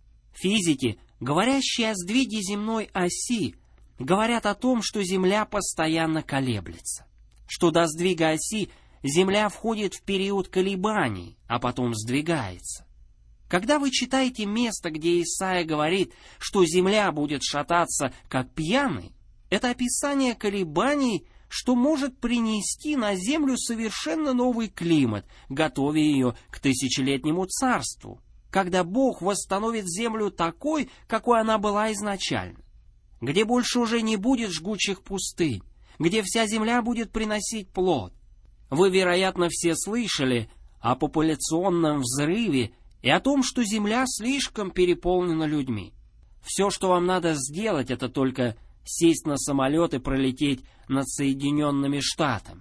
Физики, говорящие о сдвиге земной оси, говорят о том, что Земля постоянно колеблется, что до сдвига оси Земля входит в период колебаний, а потом сдвигается. Когда вы читаете место, где Исаия говорит, что Земля будет шататься как пьяный, это описание колебаний, что может принести на Землю совершенно новый климат, готовя ее к тысячелетнему царству, когда Бог восстановит Землю такой, какой она была изначально, где больше уже не будет жгучих пустынь, где вся земля будет приносить плод. Вы, вероятно, все слышали о популяционном взрыве и о том, что земля слишком переполнена людьми. Все, что вам надо сделать, это только сесть на самолет и пролететь над Соединенными Штатами.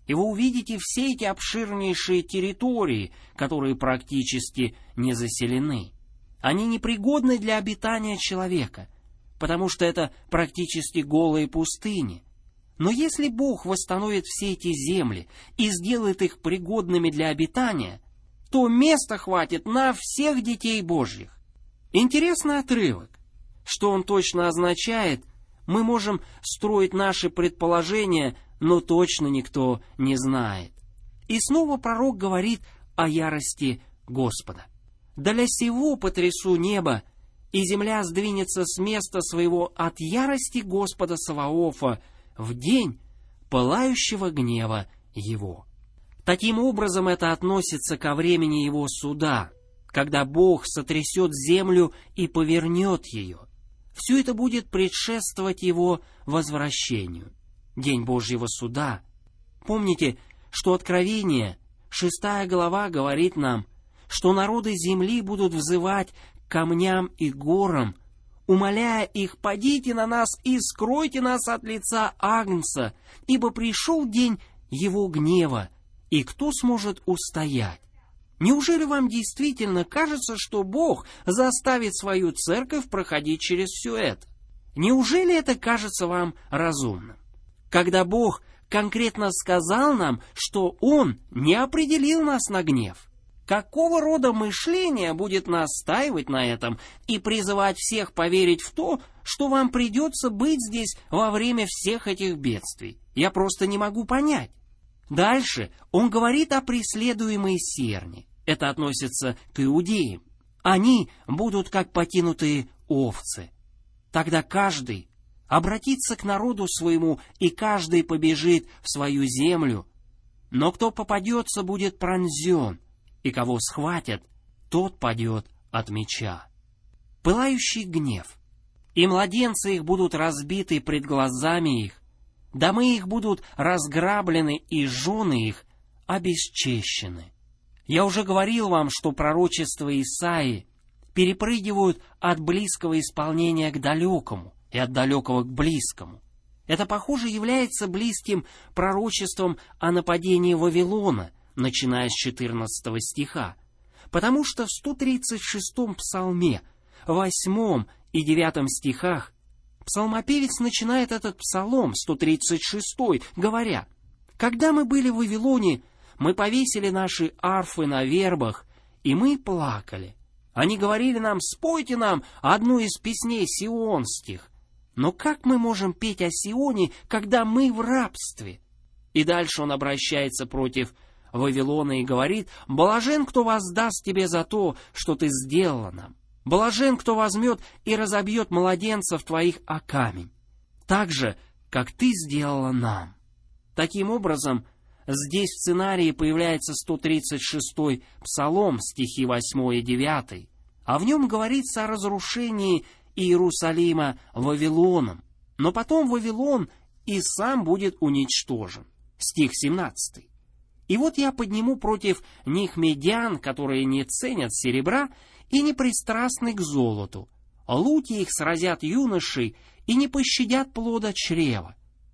и вы увидите все эти обширнейшие территории, которые практически не заселены. Они непригодны для обитания человека, потому что это практически голые пустыни. Но если Бог восстановит все эти земли и сделает их пригодными для обитания, то места хватит на всех детей Божьих. Интересный отрывок. Что он точно означает, мы можем строить наши предположения, но точно никто не знает. И снова пророк говорит о ярости Господа. «Для сего потрясу небо, и земля сдвинется с места своего от ярости Господа Саваофа в день пылающего гнева его». Таким образом, это относится ко времени его суда, когда Бог сотрясет землю и повернет ее. Все это будет предшествовать его возвращению. День Божьего суда. Помните, что Откровение, шестая глава, говорит нам, что народы земли будут взывать к камням и горам, умоляя их: «Падите на нас и скройте нас от лица Агнца, ибо пришел день его гнева, и кто сможет устоять?» Неужели вам действительно кажется, что Бог заставит свою церковь проходить через все это? Неужели это кажется вам разумным? Когда Бог конкретно сказал нам, что Он не определил нас на гнев, какого рода мышление будет настаивать на этом и призывать всех поверить в то, что вам придется быть здесь во время всех этих бедствий? Я просто не могу понять. Дальше он говорит о преследуемой серне. Это относится к иудеям. Они будут как покинутые овцы. Тогда каждый обратится к народу своему, и каждый побежит в свою землю. Но кто попадется, будет пронзен, и кого схватят, тот падет от меча. Пылающий гнев. И младенцы их будут разбиты пред глазами их, домы их будут разграблены, и жены их обесчещены. Я уже говорил вам, что пророчества Исаии перепрыгивают от близкого исполнения к далекому и от далекого к близкому. Это, похоже, является близким пророчеством о нападении Вавилона, начиная с четырнадцатого стиха, потому что в сто тридцать шестом псалме, восьмом и девятом стихах, псалмопевец начинает этот псалом, сто тридцать шестой, говоря: «Когда мы были в Вавилоне, мы повесили наши арфы на вербах, и мы плакали. Они говорили нам: спойте нам одну из песней сионских. Но как мы можем петь о Сионе, когда мы в рабстве?» И дальше он обращается против Вавилона и говорит: «Блажен, кто воздаст тебе за то, что ты сделала нам. Блажен, кто возьмет и разобьет младенцев твоих о камень, так же, как ты сделала нам». Таким образом, здесь в сценарии появляется сто тридцать шестой псалом, стихи восьмой и девятый, а в нем говорится о разрушении Иерусалима Вавилоном, но потом Вавилон и сам будет уничтожен. Стих семнадцатый. «И вот я подниму против них медян, которые не ценят серебра и не пристрастны к золоту. Луки их сразят юношей и не пощадят плода чрева.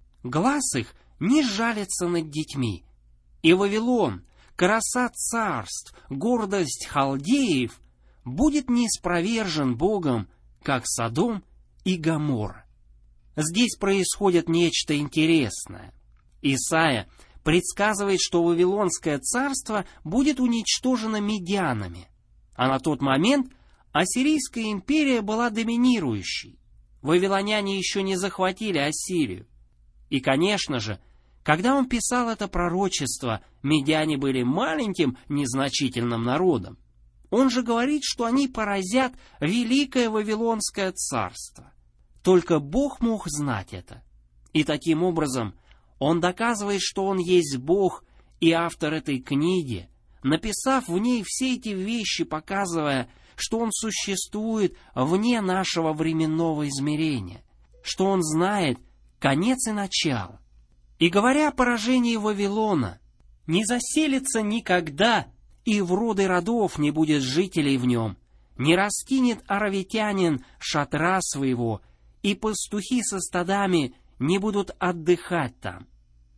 Глаз их не жалится над детьми. И Вавилон, краса царств, гордость халдеев, будет ниспровержен Богом, как Содом и Гоморра». Здесь происходит нечто интересное. Исайя предсказывает, что Вавилонское царство будет уничтожено медианами, а на тот момент Ассирийская империя была доминирующей. Вавилоняне еще не захватили Ассирию. И, конечно же, когда он писал это пророчество, медиане были маленьким, незначительным народом. Он же говорит, что они поразят великое Вавилонское царство. Только Бог мог знать это. И таким образом он доказывает, что он есть Бог и автор этой книги, написав в ней все эти вещи, показывая, что он существует вне нашего временного измерения, что он знает конец и начало. И говоря о поражении Вавилона, не заселится никогда, и в роды родов не будет жителей в нем, не раскинет аравитянин шатра своего, и пастухи со стадами не будут отдыхать там.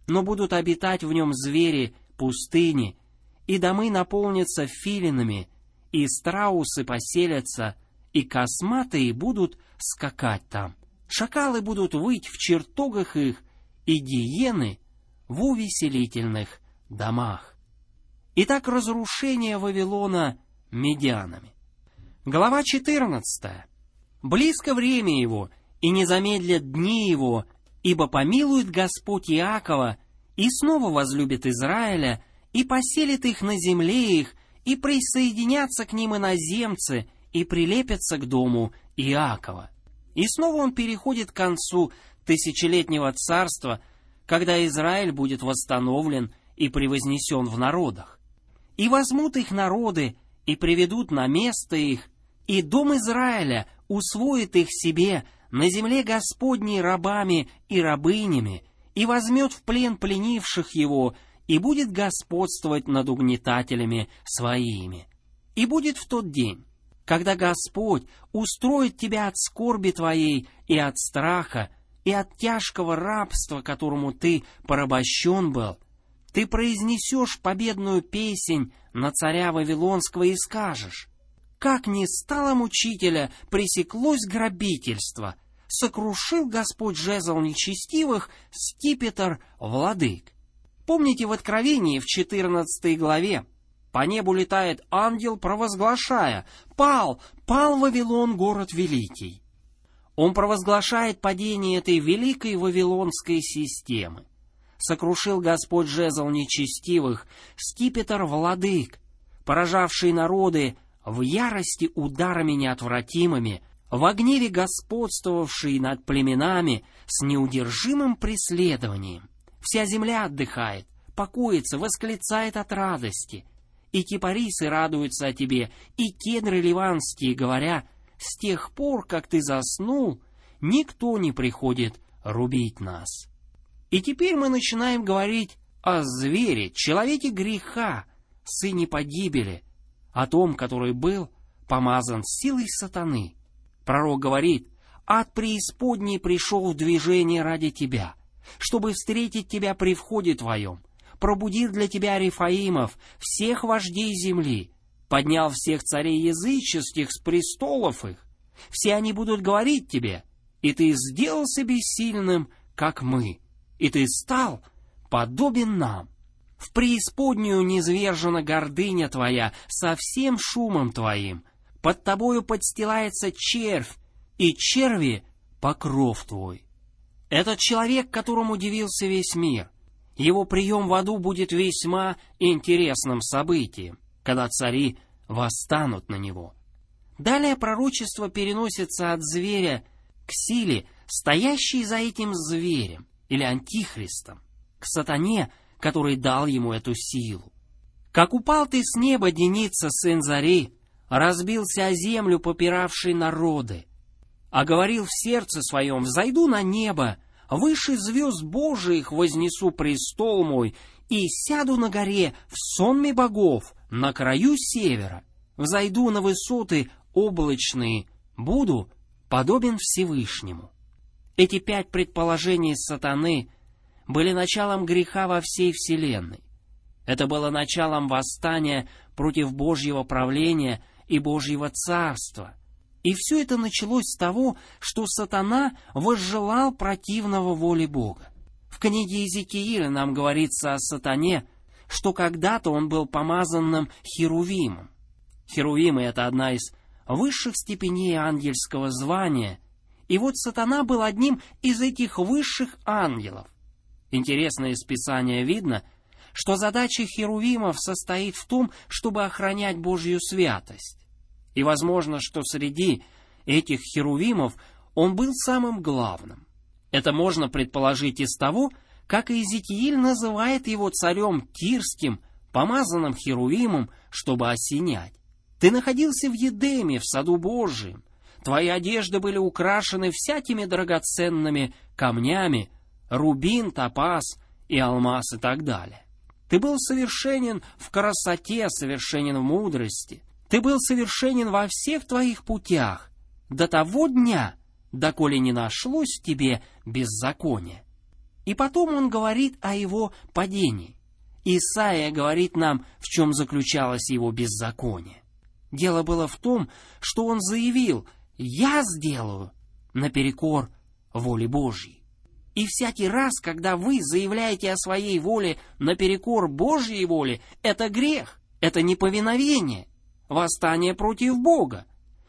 но будут обитать в нем звери пустыни, и домы наполнятся филинами, и страусы поселятся, и косматые будут скакать там. Шакалы будут выть в чертогах их, и гиены в увеселительных домах. Итак, разрушение Вавилона медианами. Глава четырнадцатая. «Близко время его, и не замедлят дни его, ибо помилует Господь Иакова, и снова возлюбит Израиля, и поселит их на земле их, и присоединятся к ним иноземцы, и прилепятся к дому Иакова». И снова он переходит к концу тысячелетнего царства, когда Израиль будет восстановлен и превознесен в народах. «И возьмут их народы, и приведут на место их, и дом Израиля усвоит их себе на земле Господней рабами и рабынями, и возьмет в плен пленивших его, и будет господствовать над угнетателями своими. И будет в тот день, когда Господь устроит тебя от скорби твоей и от страха, и от тяжкого рабства, которому ты порабощен был, ты произнесешь победную песнь на царя Вавилонского и скажешь: «Как не стало мучителя, пресеклось грабительство, сокрушил Господь жезл нечестивых, скипетр владык». Помните, в Откровении в четырнадцатой главе по небу летает ангел, провозглашая: «Пал, пал Вавилон, город великий». Он провозглашает падение этой великой вавилонской системы. Сокрушил Господь жезл нечестивых, скипетр владык, поражавший народы в ярости ударами неотвратимыми, в гневе господствовавший над племенами с неудержимым преследованием. Вся земля отдыхает, покоится, восклицает от радости. И кипарисы радуются о тебе, и кедры ливанские, говоря: «С тех пор, как ты заснул, никто не приходит рубить нас». И теперь мы начинаем говорить о звере, человеке греха, сыне погибели, о том, который был помазан силой сатаны. Пророк говорит: «Ад преисподней пришел в движение ради тебя, чтобы встретить тебя при входе твоем, пробудил для тебя Рефаимов, всех вождей земли, поднял всех царей языческих с престолов их. Все они будут говорить тебе, и ты сделался бессильным, как мы, и ты стал подобен нам. В преисподнюю низвержена гордыня твоя со всем шумом твоим, под тобою подстилается червь, и черви покров твой». Этот человек, которому удивился весь мир, его прием в аду будет весьма интересным событием, когда цари восстанут на него. Далее пророчество переносится от зверя к силе, стоящей за этим зверем, или антихристом, к сатане, который дал ему эту силу. «Как упал ты с неба, Деница, сын зари, разбился о землю, попиравший народы, а говорил в сердце своем: взойду на небо, выше звезд Божиих вознесу престол мой, и сяду на горе в сонме богов, на краю севера, взойду на высоты облачные, буду подобен Всевышнему». Эти пять предположений сатаны были началом греха во всей вселенной. Это было началом восстания против Божьего правления и Божьего царства. И все это началось с того, что сатана возжелал противного воле Бога. В книге Иезекииля нам говорится о сатане, что когда-то он был помазанным херувимом. Херувимы — это одна из высших степеней ангельского звания, и вот сатана был одним из этих высших ангелов. Интересно, из Писания видно, что задача херувимов состоит в том, чтобы охранять Божью святость. И возможно, что среди этих херувимов он был самым главным. Это можно предположить из того, как Иезекииль называет его царем Тирским, помазанным херувимом, чтобы осенять. «Ты находился в Едеме, в саду Божием. Твои одежды были украшены всякими драгоценными камнями, рубин, топаз и алмаз и так далее. Ты был совершенен в красоте, совершенен в мудрости. Ты был совершенен во всех твоих путях до того дня, доколе не нашлось в тебе беззакония». И потом он говорит о его падении. Исаия говорит нам, в чем заключалось его беззаконие. Дело было в том, что он заявил: «Я сделаю наперекор воле Божьей». И всякий раз, когда вы заявляете о своей воле наперекор Божьей воле, это грех, это неповиновение, восстание против Бога.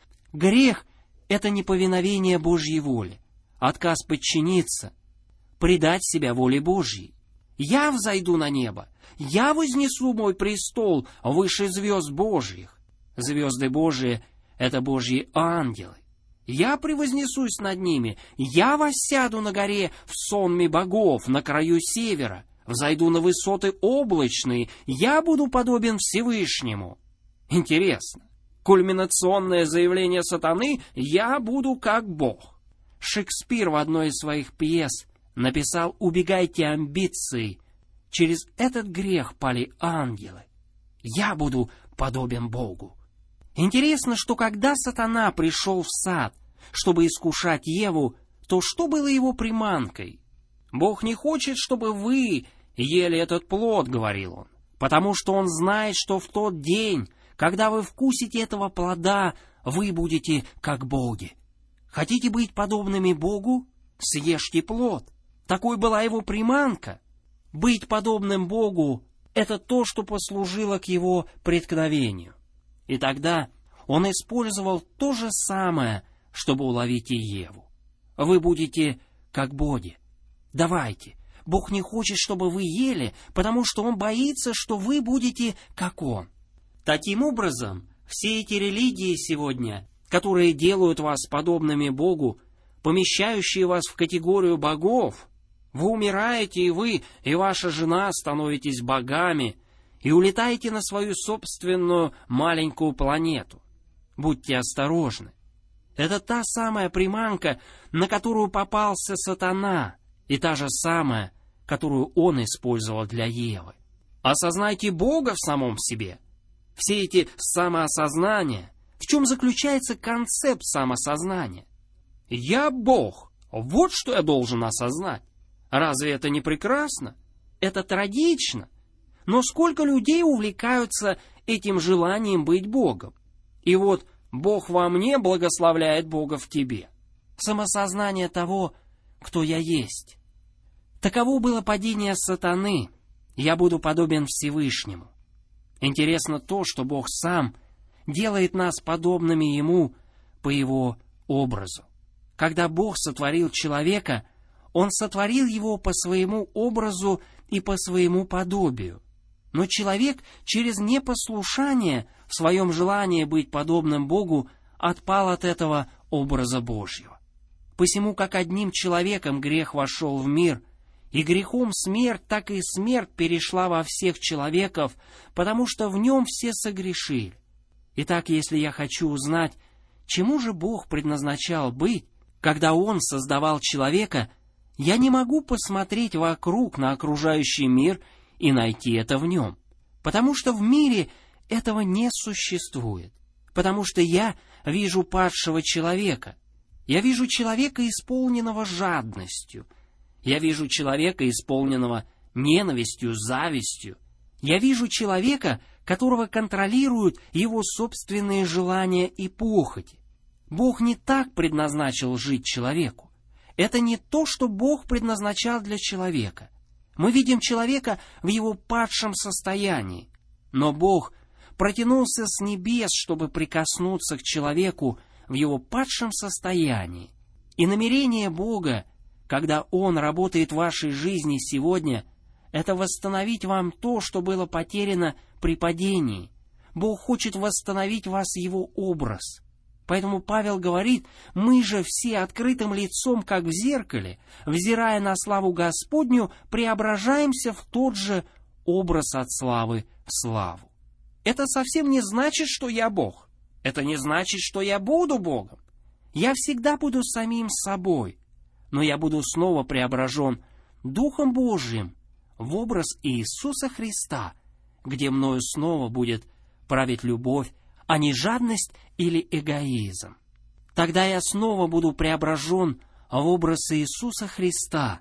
Грех — это неповиновение Божьей воле, отказ подчиниться, предать себя воле Божьей. «Я взойду на небо, я вознесу мой престол выше звезд Божьих». Звезды Божии — это Божьи ангелы. «Я превознесусь над ними, я воссяду на горе в сонме богов, на краю севера, взойду на высоты облачные, я буду подобен Всевышнему». Интересно, кульминационное заявление сатаны: «Я буду как Бог». Шекспир в одной из своих пьес написал: «Убегайте амбиции, через этот грех пали ангелы. Я буду подобен Богу». Интересно, что когда сатана пришел в сад, чтобы искушать Еву, то что было его приманкой? «Бог не хочет, чтобы вы ели этот плод», — говорил он, «потому что Он знает, что в тот день, когда вы вкусите этого плода, вы будете как боги. Хотите быть подобными Богу? Съешьте плод». Такой была его приманка. Быть подобным Богу — это то, что послужило к его преткновению. И тогда он использовал то же самое, чтобы уловить и Еву. «Вы будете как боги. Давайте. Бог не хочет, чтобы вы ели, потому что Он боится, что вы будете как Он». Таким образом, все эти религии сегодня, которые делают вас подобными Богу, помещающие вас в категорию богов, вы умираете, и вы, и ваша жена становитесь богами, и улетаете на свою собственную маленькую планету. Будьте осторожны. Это та самая приманка, на которую попался сатана, и та же самая, которую он использовал для Евы. Осознайте Бога в самом себе. Все эти самоосознания, в чем заключается концепт самосознания? «Я Бог», вот что я должен осознать. Разве это не прекрасно? Это трагично. Но сколько людей увлекаются этим желанием быть Богом? И вот Бог во мне благословляет Бога в тебе. Самосознание того, кто я есть. Таково было падение сатаны. Я буду подобен Всевышнему. Интересно то, что Бог сам делает нас подобными Ему по Его образу. Когда Бог сотворил человека, Он сотворил его по своему образу и по своему подобию. Но человек через непослушание в своем желании быть подобным Богу отпал от этого образа Божьего. Посему как одним человеком грех вошел в мир, и грехом смерть, так и смерть перешла во всех человеков, потому что в нем все согрешили. Итак, если я хочу узнать, чему же Бог предназначал быть, когда Он создавал человека, я не могу посмотреть вокруг на окружающий мир и найти это в нем, потому что в мире этого не существует, потому что я вижу падшего человека, я вижу человека, исполненного жадностью, я вижу человека, исполненного ненавистью, завистью, я вижу человека, которого контролируют его собственные желания и похоти. Бог не так предназначил жить человеку. Это не то, что Бог предназначал для человека. Мы видим человека в его падшем состоянии. Но Бог протянулся с небес, чтобы прикоснуться к человеку в его падшем состоянии. И намерение Бога, когда Он работает в вашей жизни сегодня, это восстановить вам то, что было потеряно при падении. Бог хочет восстановить в вас Его образ. Поэтому Павел говорит: «Мы же все открытым лицом, как в зеркале, взирая на славу Господню, преображаемся в тот же образ от славы в славу». Это совсем не значит, что я Бог. Это не значит, что я буду Богом. Я всегда буду самим собой, но я буду снова преображен Духом Божиим в образ Иисуса Христа, где мною снова будет править любовь, а не жадность или эгоизм. Тогда я снова буду преображен в образ Иисуса Христа,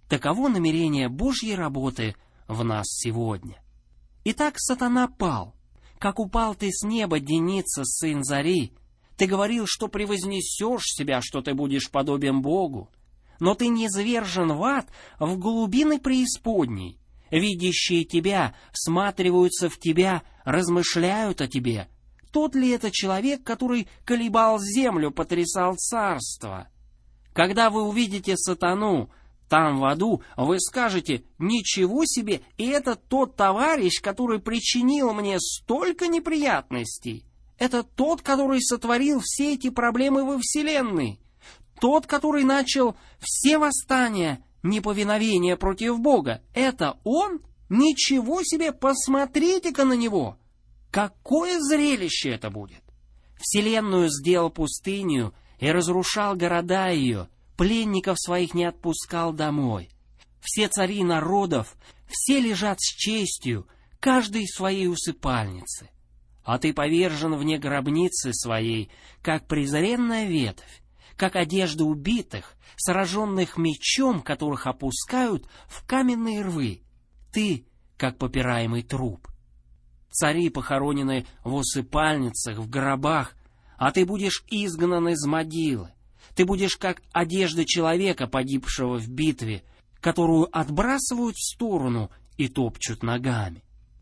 Таково намерение Божьей работы в нас сегодня. Итак, сатана пал. Как упал ты с неба, Деница, сын зари. Ты говорил, что превознесешь себя, что ты будешь подобен Богу. Но ты низвержен в ад, в глубины преисподней. Видящие тебя всматриваются в тебя, размышляют о тебе. Тот ли это человек, который колебал землю, потрясал царство? Когда вы увидите сатану там в аду, вы скажете: «Ничего себе, и это тот товарищ, который причинил мне столько неприятностей. Это тот, который сотворил все эти проблемы во Вселенной. Тот, который начал все восстания, неповиновения против Бога. Это он? Ничего себе, посмотрите-ка на него! Какое зрелище это будет! Вселенную сделал пустыню и разрушал города ее, пленников своих не отпускал домой. Все цари народов, все лежат с честью, каждый в своей усыпальнице. А ты повержен вне гробницы своей, как презренная ветвь, как одежда убитых, сраженных мечом, которых опускают в каменные рвы. Ты, как попираемый труп. Цари похоронены в усыпальницах, в гробах, а ты будешь изгнан из могилы. Ты будешь как одежда человека, погибшего в битве, которую отбрасывают в сторону и топчут ногами.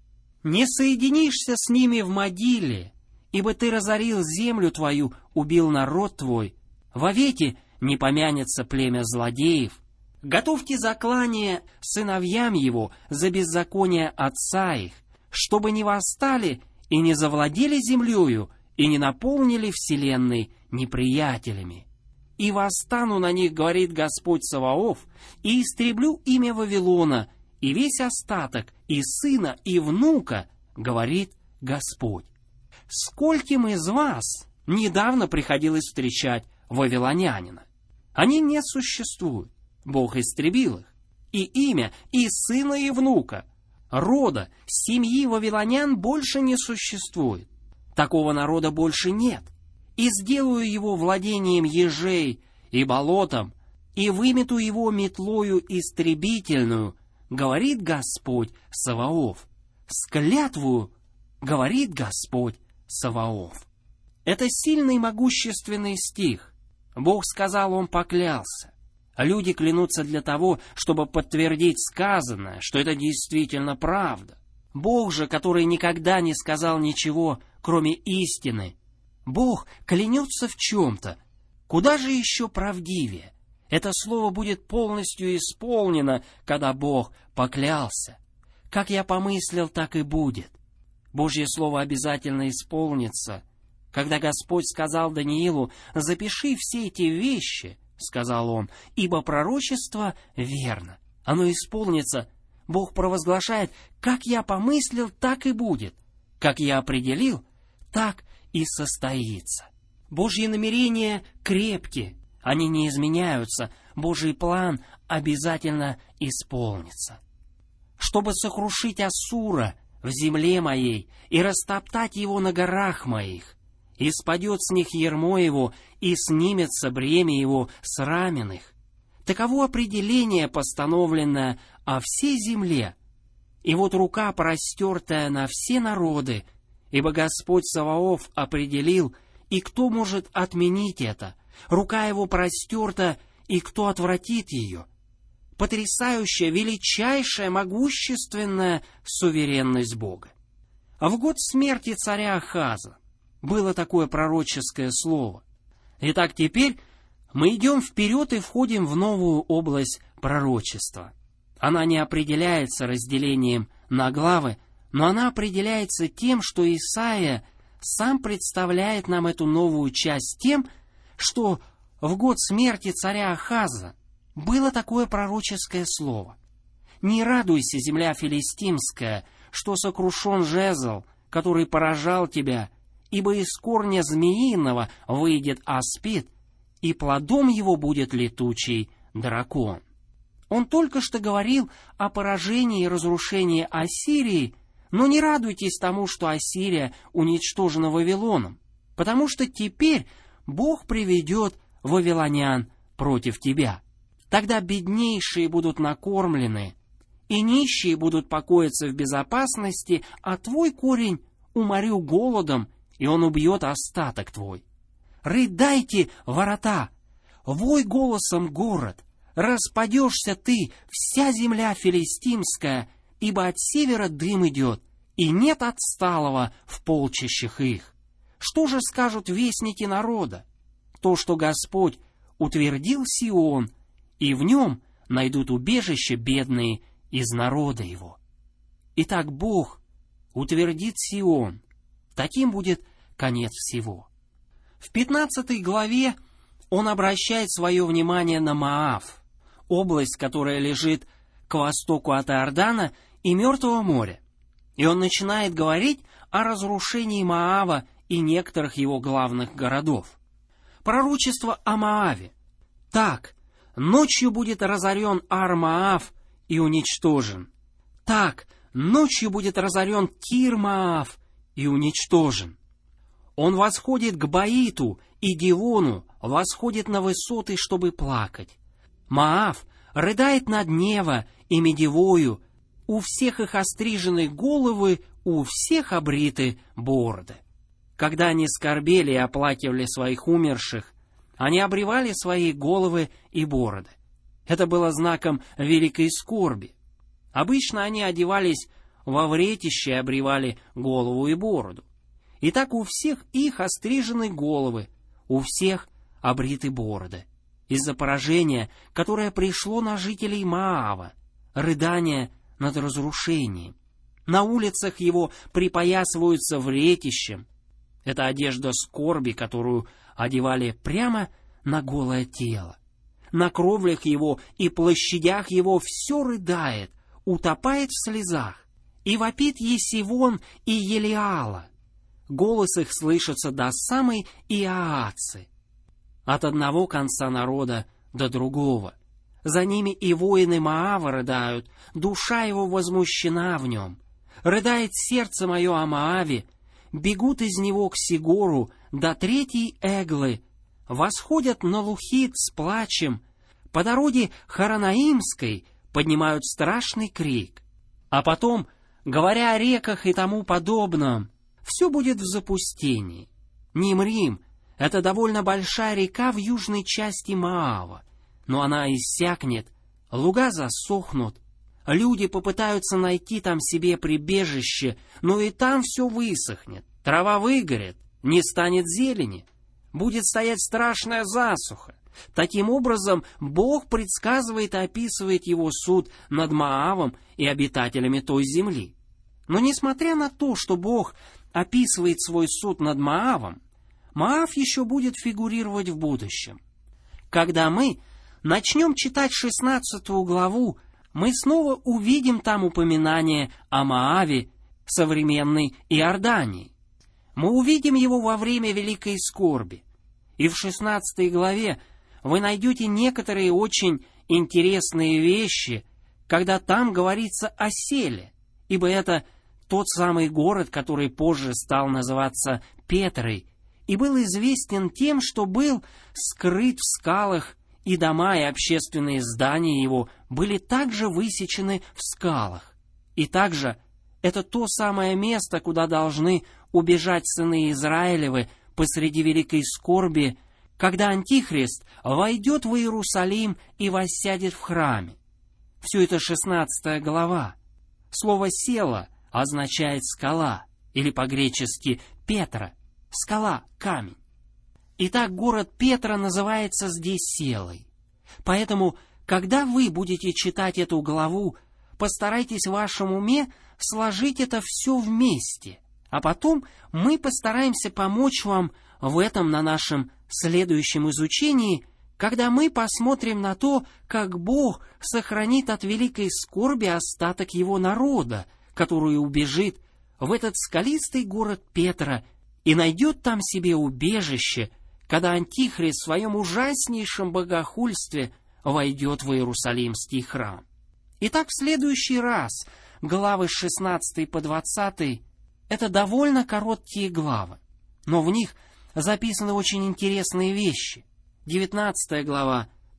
Не соединишься с ними в могиле, ибо ты разорил землю твою, убил народ твой. Вовеки не помянется племя злодеев. Готовьте заклание сыновьям его за беззаконие отца их, чтобы не восстали и не завладели землею, и не наполнили вселенной неприятелями. И восстану на них, говорит Господь Саваоф, и истреблю имя Вавилона, и весь остаток, и сына, и внука, говорит Господь. Скольким из вас недавно приходилось встречать вавилонянина? Они не существуют, Бог истребил их. И имя, и сына, и внука, рода, семьи вавилонян больше не существует. Такого народа больше нет. И сделаю его владением ежей и болотом, и вымету его метлою истребительную, говорит Господь Саваоф. С клятвою, говорит Господь Саваоф. Это сильный могущественный стих. Бог сказал, Он поклялся. Люди клянутся для того, чтобы подтвердить сказанное, что это действительно правда. Бог же, который никогда не сказал ничего, кроме истины, Бог клянется в чем-то. Куда же еще правдивее? Это слово будет полностью исполнено, когда Бог поклялся. Как я помыслил, так и будет. Божье слово обязательно исполнится. Когда Господь сказал Даниилу: «Запиши все эти вещи», — сказал он, — «ибо пророчество верно, оно исполнится». Бог провозглашает: «Как я помыслил, так и будет. Как я определил, так и состоится». Божьи намерения крепки, они не изменяются. Божий план обязательно исполнится. Чтобы сокрушить Ассура в земле моей и растоптать его на горах моих, и спадет с них ярмо его, и снимется бремя его с раменных. Таково определение, постановленное о всей земле. И вот рука, простертая на все народы, ибо Господь Саваоф определил, и кто может отменить это? Рука его простерта, и кто отвратит ее? Потрясающая, величайшая, могущественная суверенность Бога. А в год смерти царя Ахаза было такое пророческое слово. Итак, теперь мы идем вперед и входим в новую область пророчества. Она не определяется разделением на главы, но она определяется тем, что Исаия сам представляет нам эту новую часть тем, что в год смерти царя Ахаза было такое пророческое слово. «Не радуйся, земля филистимская, что сокрушен жезл, который поражал тебя, ибо из корня змеиного выйдет аспид, и плодом его будет летучий дракон». Он только что говорил о поражении и разрушении Ассирии, но не радуйтесь тому, что Ассирия уничтожена Вавилоном, потому что теперь Бог приведет вавилонян против тебя. Тогда беднейшие будут накормлены, и нищие будут покоиться в безопасности, а твой корень уморю голодом, и он убьет остаток твой. Рыдайте, ворота, вой голосом город, распадешься ты, вся земля филистимская, ибо от севера дым идет, и нет отсталого в полчищах их. Что же скажут вестники народа? То, что Господь утвердил Сион, и в нем найдут убежище бедные из народа его. Итак, Бог утвердит Сион, таким будет конец всего. В пятнадцатой главе он обращает свое внимание на Моав, область, которая лежит к востоку от Иордана и Мертвого моря. И он начинает говорить о разрушении Моава и некоторых его главных городов. Пророчество о Моаве. Так, ночью будет разорен Ар-Моав и уничтожен. Так, ночью будет разорен Кир-Моав и уничтожен. Он восходит к Баиту и Дивону, восходит на высоты, чтобы плакать. Моав рыдает над Нево и Медивою, у всех их острижены головы, у всех обриты бороды. Когда они скорбели и оплакивали своих умерших, они обревали свои головы и бороды. Это было знаком великой скорби. Обычно они одевались во вретище и обревали голову и бороду. И так у всех их острижены головы, у всех обриты бороды. Из-за поражения, которое пришло на жителей Моава, рыдание над разрушением. На улицах его припоясываются вретищем. Это одежда скорби, которую одевали прямо на голое тело. На кровлях его и площадях его все рыдает, утопает в слезах. И вопит Есивон и Елиала. Голос их слышится до самой Иаацы. От одного конца народа до другого. За ними и воины Моава рыдают, душа его возмущена в нем. Рыдает сердце мое о Моаве, бегут из него к Сигору до третьей Эглы, восходят на Лухит с плачем, по дороге Хоронаимской поднимают страшный крик. А потом, говоря о реках и тому подобном, все будет в запустении. Нимрим — это довольно большая река в южной части Моава, но она иссякнет, луга засохнут, люди попытаются найти там себе прибежище, но и там все высохнет, трава выгорит, не станет зелени, будет стоять страшная засуха. Таким образом, Бог предсказывает и описывает его суд над Моавом и обитателями той земли. Но несмотря на то, что Бог описывает свой суд над Моавом, Моав еще будет фигурировать в будущем. Когда мы начнем читать шестнадцатую главу, мы снова увидим там упоминание о Моаве, современной Иордании. Мы увидим его во время великой скорби. И в шестнадцатой главе вы найдете некоторые очень интересные вещи, когда там говорится о Селе, ибо это тот самый город, который позже стал называться Петрой, и был известен тем, что был скрыт в скалах, и дома и общественные здания его были также высечены в скалах. И также это то самое место, куда должны убежать сыны Израилевы посреди великой скорби, когда Антихрист войдет в Иерусалим и воссядет в храме. Все это шестнадцатая глава. Слово «села» означает «скала», или по-гречески «Петра», «скала», «камень». Итак, город Петра называется здесь Селой. Поэтому, когда вы будете читать эту главу, постарайтесь в вашем уме сложить это все вместе, а потом мы постараемся помочь вам в этом на нашем следующем изучении, когда мы посмотрим на то, как Бог сохранит от великой скорби остаток его народа, который убежит в этот скалистый город Петра и найдет там себе убежище, когда Антихрист в своем ужаснейшем богохульстве войдет в Иерусалимский храм. Итак, в следующий раз главы с шестнадцатой по двадцатый — это довольно короткие главы, но в них записаны очень интересные вещи. девятнадцатая глава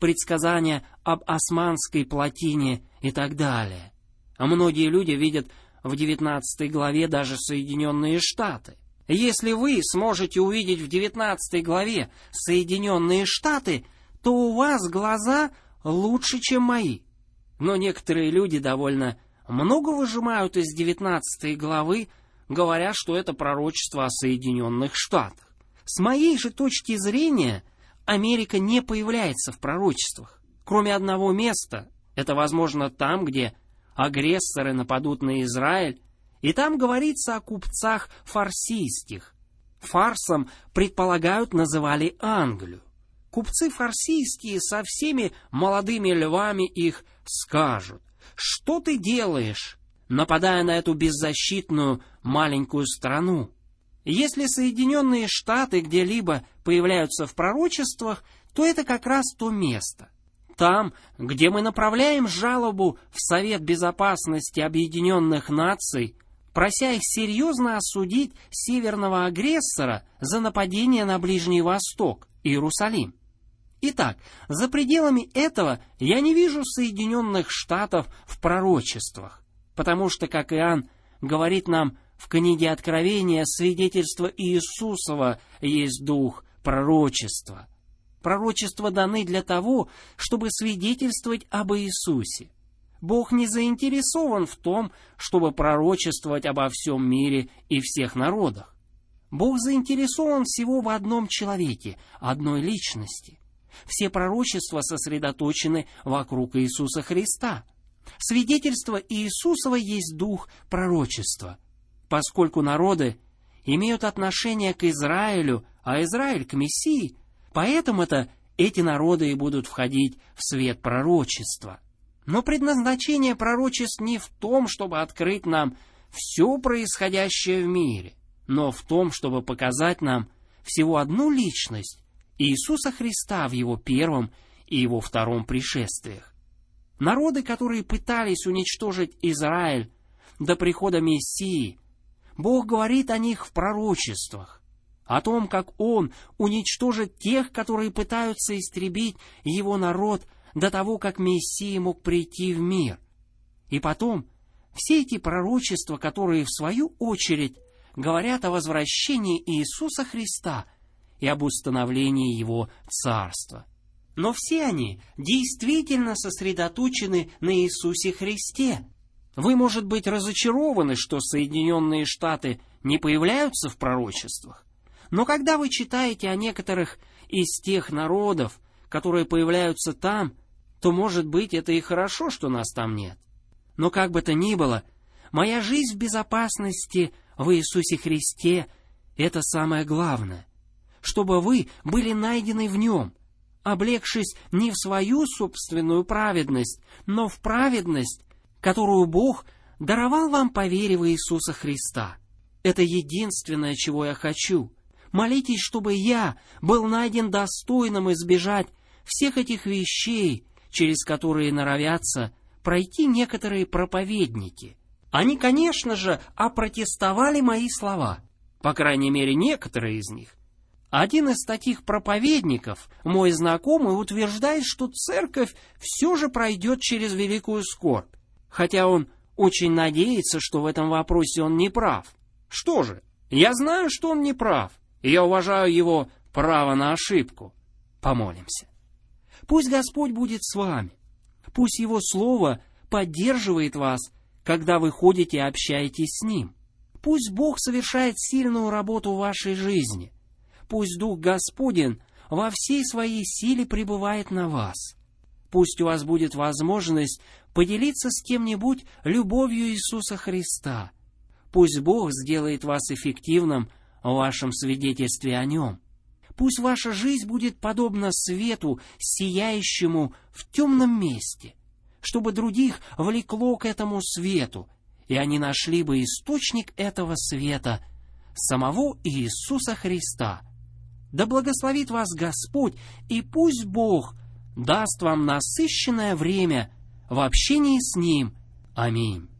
предсказания об Османской плотине и так далее. А многие люди видят в девятнадцатой главе даже Соединенные Штаты. Если вы сможете увидеть в девятнадцатой главе Соединенные Штаты, то у вас глаза лучше, чем мои. Но некоторые люди довольно много выжимают из девятнадцатой главы, говоря, что это пророчество о Соединенных Штатах. С моей же точки зрения, Америка не появляется в пророчествах. Кроме одного места, это возможно там, где агрессоры нападут на Израиль, и там говорится о купцах фарсийских. Фарсом, предполагают, называли Англию. Купцы фарсийские со всеми молодыми львами их скажут: «Что ты делаешь, нападая на эту беззащитную маленькую страну?» Если Соединенные Штаты где-либо появляются в пророчествах, то это как раз то место. Там, где мы направляем жалобу в Совет Безопасности Объединенных Наций, прося их серьезно осудить северного агрессора за нападение на Ближний Восток, Иерусалим. Итак, за пределами этого я не вижу Соединенных Штатов в пророчествах, потому что, как Иоанн говорит нам в книге Откровения, свидетельство Иисусова есть дух пророчества. Пророчества даны для того, чтобы свидетельствовать об Иисусе. Бог не заинтересован в том, чтобы пророчествовать обо всем мире и всех народах. Бог заинтересован всего в одном человеке, одной личности. Все пророчества сосредоточены вокруг Иисуса Христа. Свидетельство Иисусова есть дух пророчества, поскольку народы имеют отношение к Израилю, а Израиль к Мессии, поэтому-то эти народы и будут входить в свет пророчества. Но предназначение пророчеств не в том, чтобы открыть нам все происходящее в мире, но в том, чтобы показать нам всего одну личность, Иисуса Христа в Его первом и Его втором пришествиях. Народы, которые пытались уничтожить Израиль до прихода Мессии, Бог говорит о них в пророчествах, о том, как Он уничтожит тех, которые пытаются истребить Его народ до того, как Мессия мог прийти в мир. И потом, все эти пророчества, которые в свою очередь говорят о возвращении Иисуса Христа и об установлении Его Царства. Но все они действительно сосредоточены на Иисусе Христе. Вы, может быть, разочарованы, что Соединенные Штаты не появляются в пророчествах, но когда вы читаете о некоторых из тех народов, которые появляются там, то, может быть, это и хорошо, что нас там нет. Но как бы то ни было, моя жизнь в безопасности в Иисусе Христе — это самое главное, чтобы вы были найдены в Нем, облегшись не в свою собственную праведность, но в праведность, которую Бог даровал вам по вере в Иисуса Христа. Это единственное, чего я хочу. Молитесь, чтобы я был найден достойным избежать всех этих вещей, через которые норовятся пройти некоторые проповедники. Они, конечно же, опротестовали мои слова, по крайней мере, некоторые из них. Один из таких проповедников, мой знакомый, утверждает, что церковь все же пройдет через великую скорбь, хотя он очень надеется, что в этом вопросе он не прав. Что же, я знаю, что он не прав, и я уважаю его право на ошибку. Помолимся. Пусть Господь будет с вами. Пусть Его Слово поддерживает вас, когда вы ходите и общаетесь с Ним. Пусть Бог совершает сильную работу в вашей жизни. Пусть Дух Господень во всей своей силе пребывает на вас. Пусть у вас будет возможность поделиться с кем-нибудь любовью Иисуса Христа. Пусть Бог сделает вас эффективным в вашем свидетельстве о Нем. Пусть ваша жизнь будет подобна свету, сияющему в темном месте, чтобы других влекло к этому свету, и они нашли бы источник этого света, самого Иисуса Христа. Да благословит вас Господь, и пусть Бог даст вам насыщенное время в общении с Ним. Аминь.